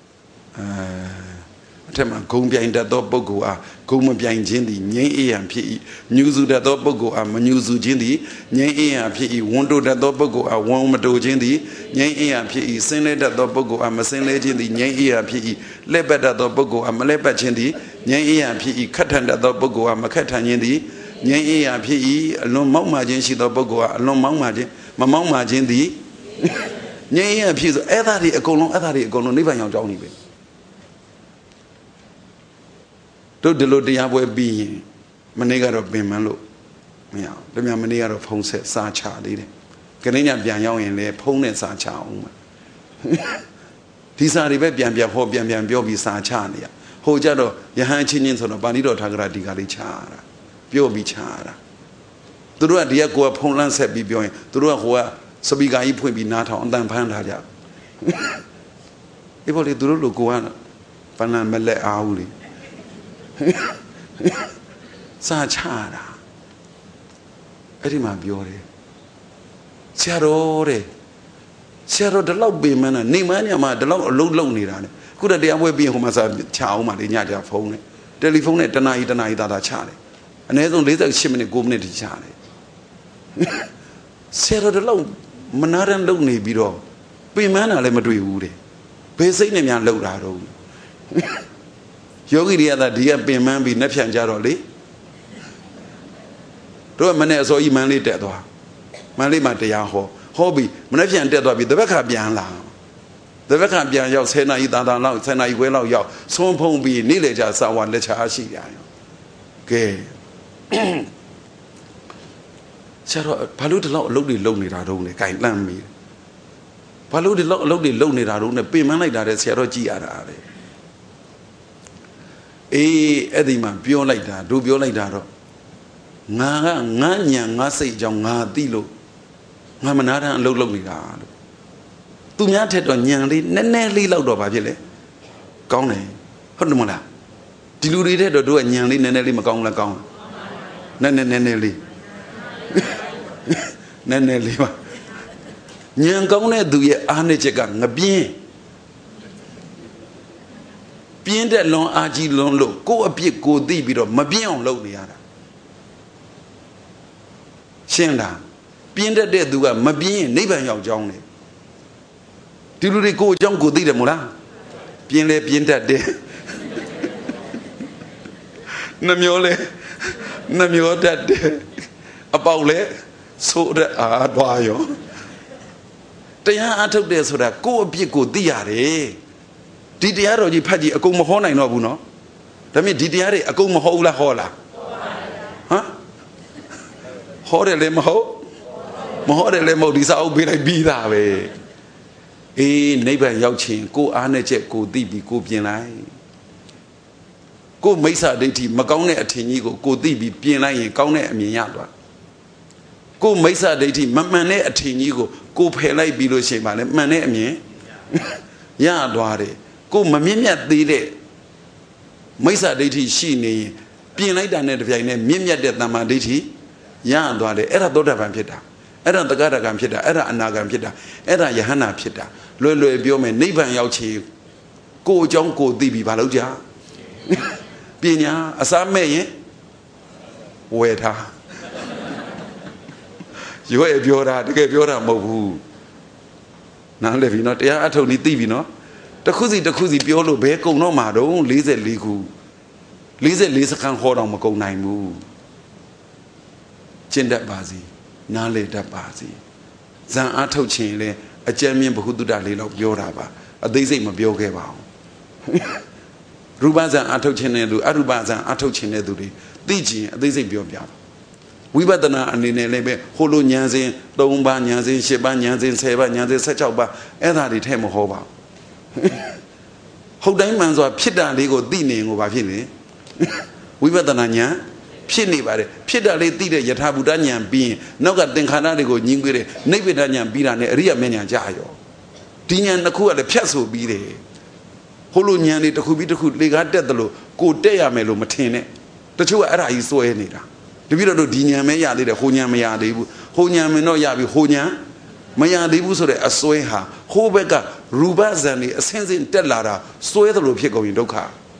အထက်မှာဂုံပြိုင်တတ်သောပုဂ္ဂိုလ်အားဂုံမပြိုင်ခြင်းသည်ငြိမ်းအေးရန်ဖြစ်၏ညူစုတတ်သောပုဂ္ဂိုလ်အားမညူစုခြင်းသည်ငြိမ်းအေးရန်ဖြစ်၏ဝန်တိုတတ်သောပုဂ္ဂိုလ်အားဝန်မတိုခြင်းသည်ငြိမ်းအေးရန်ဖြစ်၏စင်လဲတတ်သောပုဂ္ဂိုလ်အားမစင်လဲခြင်းသည်ငြိမ်းအေးရန်ဖြစ်၏လက်ပတ်တတ်သောပုဂ္ဂိုလ်အားမလက်ပတ်ခြင်းသည်ငြိမ်းအေးရန်ဖြစ်၏ခတ်ထန်တတ်သောပုဂ္ဂိုလ်အားမခတ်ထန်ခြင်းသည်ငြိမ်းအေးရန်ဖြစ်၏အလွန်မောက်မာခြင်းရှိသောပုဂ္ဂိုလ်အားအလွန်မောက်မာခြင်းမမောက်မာခြင်းသည်ငြိမ်းအေးရန်ဖြစ်ဆိုအဲ့ဒါတွေအကုန်လုံးနိဗ္ဗာန်ရောက်ကြောင်းနေပဲတို့ဒီလိုတရားပွဲပြီးရင်မနေ့ကတော့ပင်မလို့မရဘူးတမန်မနေ့ကတော့ဖုံးဆက်စားချသေးတယ်ခဏညပြန်ရောက်ရင်လည်းဖုံးနဲ့စားချအောင်ပါဒီစားတွေပဲပြန်ဟောပြန်ပြောပြီးစားချနေရဟိုကြတော့ယဟန်ချင်းချင်းဆိုတော့ပါဠိတော်ထာဂရဒီကလေးချတာပြောပြီးချတာသူတို့ကဒီကကိုယ်ဖုံးလန်းဆက်ပြီးပြောရင်သူတို့ကဟိုကစပီကာကြီးဖွင့်ပြီးနားထောင်အတန်ဖမ်းထားကြအေးဘောလေသူတို့လိုကိုကပန်းလန်မလက်အားဘူးလေစားချတာအဲ့ဒီမှာပြောတယ်ဆရာတော်ဒီလောက်ပင်မနဲ့နေမန်းညမှာဒီလောက်အလုံးလုံးနေတာလေခုတည်းတရားပွဲပြီးဟိုမှာစားချအောင်ပါလေညကြဖုန်းနဲ့တယ်လီဖုန်းနဲ့တနာရီသာချတယ်အနည်းဆုံး48မိနစ်9မိနစ်ထိချတယ်ဆရာတော်ဒီလောက်မနာရန်လုံနေပြီးတော့ပင်မန်းတာလည်းမတွေ့ဘူးတဲ့ဘယ်စိတ်နဲ့များလှုပ်တာတော့ယောဂီတွေကသာဒီကပင်မန်းပြီးနှက်ဖြန်ကြတော့လေတို့ကမနဲ့အစောကြီးမန်းလေးတက်သွားမန်းလေးမှာတရားဟောပြီးမနှက်ဖြန်တက်သွားပြီးတပတ်ခါပြန်လာတပတ်ခါပြန်ရောက်10နာရီသာလောက်10နာရီခွဲလောက်ရောက်ဆုံးဖုံးပြီးနေ့လေကြာစာဝါလက်ချာရှိကြရောကဲဆရာတော်ဘာလို့ဒီလောက်အလုပ်တွေလုပ်နေတာတုံးလဲဂိုင်လှမ်းမိဘာလို့ဒီလောက်အလုပ်တွေလုပ်နေတာတုံးလဲပင်မန်းလိုက်တာတဲ့ဆရာတော်ကြည်ရတာတဲ့အေးအဲ့ဒီမှာပြောလိုက်တာတို့ပြောလိုက်တာတော့ငါကငါညံငါစိတ်အကြောင်းငါသိလို့ငါမနာတဲ့အလုပ်လုပ်နေတာလို့သူများထက်တော့ညံလေးနည်းနည်းလေးလောက်တော့ဘာဖြစ်လဲကောင်းတယ်ဟုတ်တယ်မလားဒီလူတွေထက်တော့တို့ကညံလေးနည်းနည်းလေးမကောင်းလားကောင်းနည်းနည်းလေးနည်းနည်းလေးပါညံကောင်းတဲ့သူရဲ့အားနည်းချက်ကငပြင်းပြင်းတဲ့လွန်အားကြီးလွန်လို့ကိုယ့်အပြစ်ကိုသိပြီးတော့မပြင်းအောင်လုပ်နေရတာရှင်းလားပြင်းတဲ့သူကမပြင်းရင်နိဗ္ဗာန်ရောက်ကြောင်းလေဒီလူတွေကိုယ့်အကြောင်းကိုသိတယ်မို့လားပြင်းလဲပြင်းတတ်တယ်နှမျောလဲနှမျောတတ်တယ်အပေါက်လဲဆိုးတဲ့အားသွားရောတရားအထုတ်တယ်ဆိုတာကိုယ့်အပြစ်ကိုသိရတယ်ဒီတရားတော်ကြီးဖတ်ကြည့်အကုန်မဟောနိုင်တော့ဘူးနော်ဒါပေမဲ့ဒီတရားတွေအကုန်မဟောဘူးလားဟောလားဟမ်好的嘞么好，么好的嘞么ဒီစာအုပ်ပေးလိုက်ပြီးသားပဲအေးနိဗ္ဗာန်ရောက်ခြင်းကိုအားနဲ့ချက်ကိုသိပြီးကိုပြင်လိုက်ကိုမိစ္ဆာဒိဋ္ဌိမကောင်းတဲ့အထင်ကြီးကိုသိပြီးပြင်လိုက်ရင်ကောင်းတဲ့အမြင်ရသွားကိုမိစ္ဆာဒိဋ္ဌိမမှန်တဲ့အထင်ကြီးကိုဖယ်လိုက်ပြီးလို့ရှိရင်ပါလေမှန်တဲ့အမြင်ရသွားတယ်ကိုမမြင့်မြတ်သေးတဲ့မိစ္ဆာဒိဋ္ဌိရှိနေရင်ပြင်လိုက်တာနဲ့တပြိုင်နက်မြင့်မြတ်တဲ့တမ္မာဒိဋ္ဌိရသွားတယ်အဲ့ဒါသောတာပန်ဖြစ်တာအဲ့ဒါတဂရကံဖြစ်တာအဲ့ဒါအနာဂံဖြစ်တာအဲ့ဒါယဟန္တာဖြစ်တာလွယ်လွယ်ပြောမယ်နိဗ္ဗာန်ရောက်ချေကိုအကြောင်းကိုသိပြီဘာလို့ကြာပညာအစားမဲ့ရင်ဝယ်ထားရွေးပြောတာတကယ်ပြောတာမဟုတ်ဘူးနားလည်ပြီနော်တရားအထုတ်နေသိပြီနော်တခုစီပြောလို့ဘယ်ကုံတော့မှာတော့44ခု44စခန်းဟောတော့မကုံနိုင်ဘူးကျင့်တတ်ပါစီနားလေတတ်ပါစီဇံအားထုတ်ခြင်းလေအကျဉ်းမြင့်ဘဟုတုတလေးတော့ပြောတာပါအသေးစိတ်မပြောခဲ့ပါဘူးရူပဇံအားထုတ်ခြင်းတဲ့သူအရူပဇံအားထုတ်ခြင်းတဲ့သူတွေသိကြည့်အသေးစိတ်ပြောပြပါဝိပဿနာအနေနဲ့လည်းပဲဟိုလိုဉာဏ်စဉ်3ပါးဉာဏ်စဉ်10ပါးဉာဏ်စဉ်10ပါးဉာဏ်စဉ်16ပါးအဲ့ဒါတွေထဲမဟောပါဘူးဟုတ်တိုင်းမှန်စွာဖြစ်တာလေးကိုသိနေရင်ကိုဘာဖြစ်လဲဝိပဿနာဉာဏ်ဖြစ်နေပါတယ်ဖြစ်တာလေးသိတဲ့ယထာဘူတဉာဏ်ပြီးရင်နောက်ကသင်္ခါရတွေကိုညှင်းခွေးတဲ့နိဗ္ဗာန်ဉာဏ်ပြီးတာနဲ့အရိယမဉာဏ်ကြရောဒီဉာဏ်တစ်ခုကလည်းဖြတ်ဆိုပြီးတယ်ဟိုလိုဉာဏ်တွေတစ်ခုပြီးတစ်ခုလေကားတက်တယ်လို့ကိုတက်ရမယ်လို့မထင်နဲ့တချို့ကအဲ့ဒါကြီးစွဲနေတာတပည့်တော်တို့ဒီဉာဏ်ပဲရသေးတယ်ဟိုဉာဏ်မရသေးဘူးဟိုဉာဏ်မင်းတော့ရပြီဟိုဉာဏ်မရသေးဘူးဆိုတဲ့အစွဲဟာဟိုဘက်ကရူပဇံတွေအစင်းစင်းတက်လာတာစွဲတယ်လို့ဖြစ်ကုန်ရင်ဒုက္ခ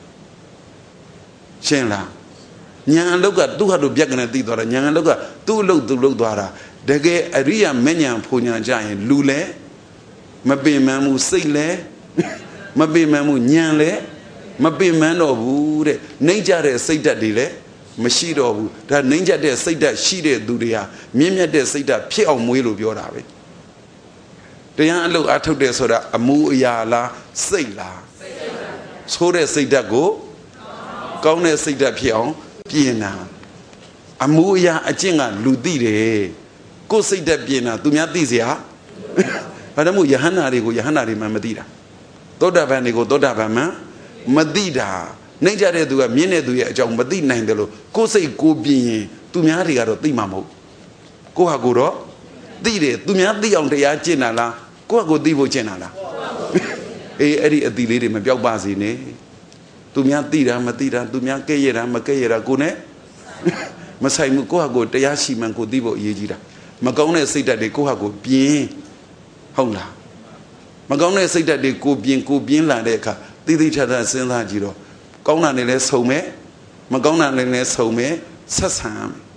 ရှင်းလားဉာဏ်အလုတ်ကသူ့ဟာတို့ပြက်ကနေသိသွားတာဉာဏ်အလုတ်ကသူ့အလုတ်သူ့လုတ်သွားတာတကယ်အရိယာမဉဏ်ဖူဉဏ်ကြရင်လူလဲမပင်ပန်းမှုစိတ်လဲမပင်ပန်းမှုဉာဏ်လဲမပင်ပန်းတော့ဘူးတဲ့နှိမ့်ကြတဲ့စိတ်ဓာတ်တွေလဲမရှိတော့ဘူးဒါနှိမ့်ကြတဲ့စိတ်ဓာတ်ရှိတဲ့သူတွေဟာမြင့်မြတ်တဲ့စိတ်ဓာတ်ဖြစ်အောင်မွေးလို့ပြောတာပဲတရားအလုတ်အထုတ်တယ်ဆိုတာအမှုအရာလားစိတ်လားဆိုးတဲ့စိတ်ဓာတ်ကိုကောင်းတဲ့စိတ်ဓာတ်ဖြစ်အောင်ပြင်တာအမှုအရာအကျင့်ကလူသိတယ်ကိုယ်စိတ်ဓာတ်ပြင်တာသူများသိเสียဘာလို့မို့ယဟန္တာတွေကိုယဟန္တာတွေမှမသိတာသောတာပန်တွေကိုသောတာပန်မှမသိတာနှိမ့်ကြတဲ့သူကမြင့်တဲ့သူရဲ့အကြောင်းမသိနိုင်တယ်လို့ကိုယ်စိတ်ကိုပြင်ရင်သူများတွေကတော့သိမှာမဟုတ်ကိုယ့်ဟာကိုယ်တော့သိတယ်သူများသိအောင်တရားကျင့်တာလားကိုယ့်ဟာကိုယ်သိဖို့ကျင့်တာလားအေးအဲ့ဒီအတိလေးတွေမပြောက်ပါစေနဲ့သူများသိတာမသိတာသူများကဲ့ရဲ့တာမကဲ့ရဲ့တာကိုနဲ့မဆိုင်ဘူးကိုယ့်ဟာကိုယ်တရားရှိမှန်ကိုသိဖို့အရေးကြီးတာမကောင်းတဲ့စိတ်ဓာတ်တွေကိုယ့်ဟာကိုယ်ပြင်းဟုတ်လားမကောင်းတဲ့စိတ်ဓာတ်တွေကိုပြင်းလာတဲ့အခါသိသိချာချာစဉ်းစားကြည့်တော့ကောင်းတာနဲ့လည်းဆုံမယ်မကောင်းတာနဲ့လည်းဆုံမယ်ဆက်ဆံ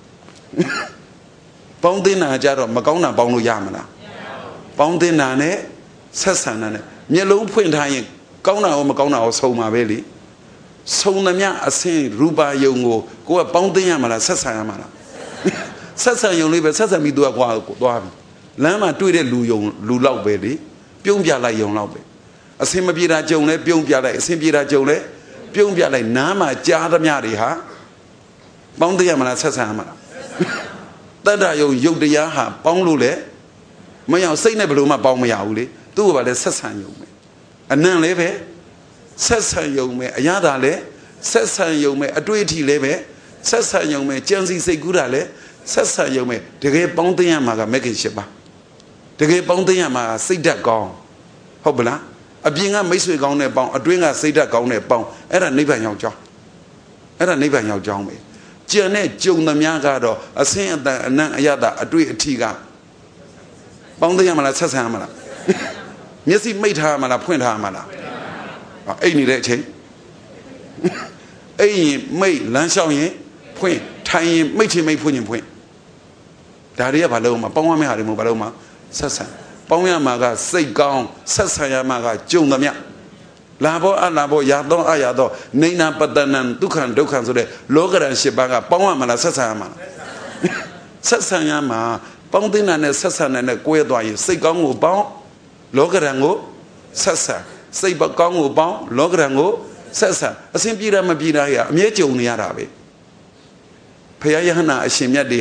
ပေါင်းတင်တာကြတော့မကောင်းတာပေါင်းလို့ရမလားပေါင်းတင်တာနဲ့ဆက်ဆံတာနဲ့မျက်လုံးဖွင့်ထားရင်ကောင်းတာရောမကောင်းတာရောဆုံမှာပဲလေဆုံသမျှအဆင်းရူပါယုံကိုကပေါင်းတင်ရမှာလားဆက်ဆံရမှာလားဆက်ဆံယုံလေးပဲဆက်ဆံပြီးသူကသွားပြီလမ်းမှာတွေ့တဲ့လူလောက်ပဲလေပြုံးပြလိုက်ယုံလောက်ပဲအဆင်မပြေတာကြုံလဲပြုံးပြလိုက်အဆင်ပြေတာကြုံလဲပြုံးပြလိုက်နားမှာကြားသမျှတွေဟာပေါင်းတင်ရမှာလားဆက်ဆံရမှာလားတတ္တယုံရုပ်တရားဟာပေါင်းလို့လေမရအောင်စိတ်နဲ့ဘယ်လိုမှပေါင်းမရဘူးလေသူ့ကလည်းဆက်ဆံယုံပဲအနံ့လည်းပဲဆက်ဆံယုံပဲအရသာလည်းဆက်ဆံယုံပဲအတွေ့အထိလည်းပဲဆက်ဆံယုံပဲကြံစီစိတ်ကူးတာလည်းဆက်ဆံယုံပဲတကယ်ပေါင်းသိရမှာကမဂ္ဂင်၈ပါးတကယ်ပေါင်းသိရမှာစိတ်ဓာတ်ကောင်းဟုတ်ပလားအပြင်ကမိတ်ဆွေကောင်းတဲ့ပေါင်းအတွင်းကစိတ်ဓာတ်ကောင်းတဲ့ပေါင်းအဲ့ဒါနိဗ္ဗာန်ရောက်ကြောင်းအဲ့ဒါနိဗ္ဗာန်ရောက်ကြောင်းပဲကြံတဲ့ကြုံသမျှကတော့အဆင်းအတန်အနံ့အရသာအတွေ့အထိကပေါင်းသိရမှာလားဆက်ဆံရမှာလားမျက်စိမိတ်ထားရမှာလားဖွင့်ထားရမှာလားအိတ်နေတဲ့အချိန်အိတ်ရင်မိတ်လမ်းလျှောက်ရင်ဖွင့်ထိုင်ရင်မိတ်ချင်မိတ်ဖွင့်ရင်ဖွင့်ဒါတွေကဘာလို့မှပေါင်းရမယ့်ဟာတွေမဟုတ်ဘာလို့မှဆက်ဆံပေါင်းရမှာကစိတ်ကောင်းဆက်ဆံရမှာကကြုံသမျှလာဘောအလာဘောရာသောအရာသောနေနာပတနံဒုက္ခဒုက္ခဆိုတဲ့လောကရန်၈ပါးကပေါင်းရမှာလားဆက်ဆံရမှာလားဆက်ဆံရမှာပေါင်းသိနာနဲ့ဆက်ဆံနဲ့ကိုယ်ရသွားရင်စိတ်ကောင်းကိုပေါင်းလောကရန်ကိုဆက်ဆံစိတ်ကောင်းကိုပေါင်းလောကရန်ကိုဆက်ဆံအစဉ်ပြေတာမပြေတာရအမြဲကြုံနေရတာပဲဖရာယဟနာအရှင်မြတ်တွေဟာ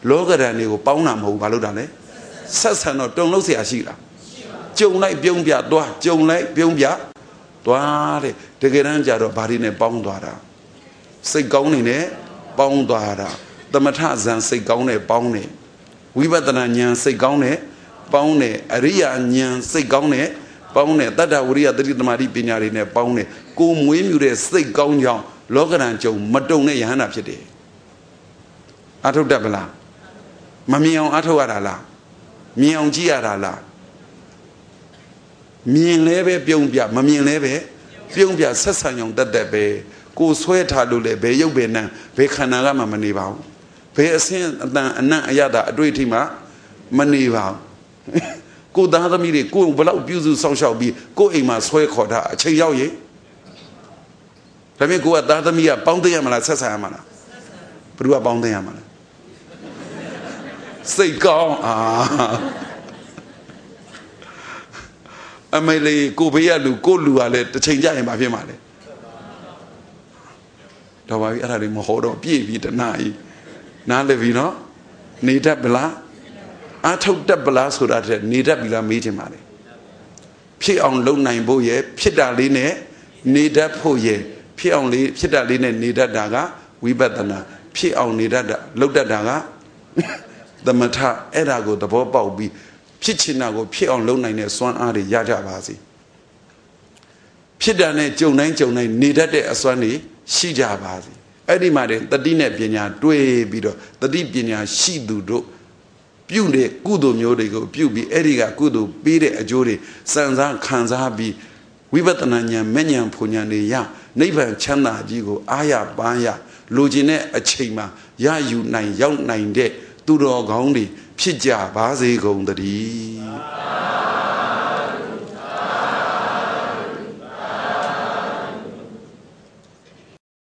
လောကဓာတ်တွေကိုပေါင်းတာမဟုတ်ဘာလို့တာလဲဆက်ဆံတော့တုံလို့เสียရှိလားကြုံလိုက်ပြုံးပြသွားကြုံလိုက်ပြုံးပြသွားတဲ့တကယ်တမ်းကြတော့ဘာတွေနဲ့ပေါင်းသွားတာစိတ်ကောင်းနေနဲ့ပေါင်းသွားတာသမထဇန်စိတ်ကောင်းနဲ့ပေါင်းတယ်ဝိပဿနာဉာဏ်စိတ်ကောင်းနဲ့ပေါင်းတယ်အရိယာဉာဏ်စိတ်ကောင်းနဲ့ပေါင်းတယ်တတ္တဝရိယတတိသမารိပညာတွေနဲ့ပေါင်းတယ်ကိုမွေးမြူတဲ့စိတ်ကောင်းကြောင့်လောကဓာတ်ကြုံမတုံတဲ့ယဟန္တာဖြစ်တယ်အထုတ်တတ်ပလားမမြင်အောင်အထုတ်ရတာလားမြင်အောင်ကြည့်ရတာလားမြင်လဲပဲပြုံးပြမမြင်လဲပဲပြုံးပြဆက်ဆံအောင်တတ်တဲ့ပဲကိုဆွဲထားလို့လေဘယ်ရုပ်ပဲနံဘယ်ခန္ဓာကမှမနေပါဘူးဘယ်အစင်းအတန်အနံ့အရတာအတွေ့အထိမှမနေပါဘူးကိုသားသမီးတွေကိုဘလောက်ပြုစုစောင့်ရှောက်ပြီးကိုအိမ်မှာဆွဲခေါ်တာအချိန်ရောက်ရင်ဒါပေမဲ့ကိုကသားသမီးကပေါင်းသိရမလားဆက်ဆံရမလားဘယ်သူကပေါင်းသိရမလားစိတ်ကောင်းအမေလေးကိုဘေးရလူကိုလူကလည်းတစ်ချိန်ကြရင်ဘာဖြစ်မှာလဲတော့ပါပြီအဲ့ဒါတွေမဟောတော့ပြည့်ပြီတနာကြီးနားလည်ပြီနော်နေတတ်ပလားအထုတ်တတ်ပလားဆိုတာတဲ့နေတတ်ပြီလားမေးချင်ပါလေဖြစ်အောင်လုပ်နိုင်ဖို့ရဖြစ်တာလေးနဲ့နေတတ်ဖို့ရဖြစ်အောင်လေးဖြစ်တာလေးနဲ့နေတတ်တာကဝိပဿနာဖြစ်အောင်နေတတ်တာလုပ်တတ်တာကသမထအဲ့ဒါကိုသဘောပေါက်ပြီးဖြစ်ချင်တာကိုဖြစ်အောင်လုပ်နိုင်တဲ့စွမ်းအားတွေရကြပါစေဖြစ်တာနဲ့ကြုံတိုင်းနေတတ်တဲ့အစွမ်းတွေရှိကြပါစေအဲ့ဒီမှာတတိနဲ့ပညာတွဲပြီးတော့တတိပညာရှိသူတို့ပြုတဲ့ကုသိုလ်မျိုးတွေကိုပြုပြီးအဲ့ဒီကကုသိုလ်ပေးတဲ့အကျိုးတွေစံစားခံစားပြီးဝိပဿနာဉာဏ်မဲ့ဉာဏ်ဖူဉာဏ်တွေရနိဗ္ဗာန်ချမ်းသာကြီးကိုအာရပန်းရလိုချင်တဲ့အချိန်မှာရယူနိုင်ရောက်နိုင်တဲ့သူတော်ကောင်းတွေဖြစ်ကြပါစေကုန်သတည်း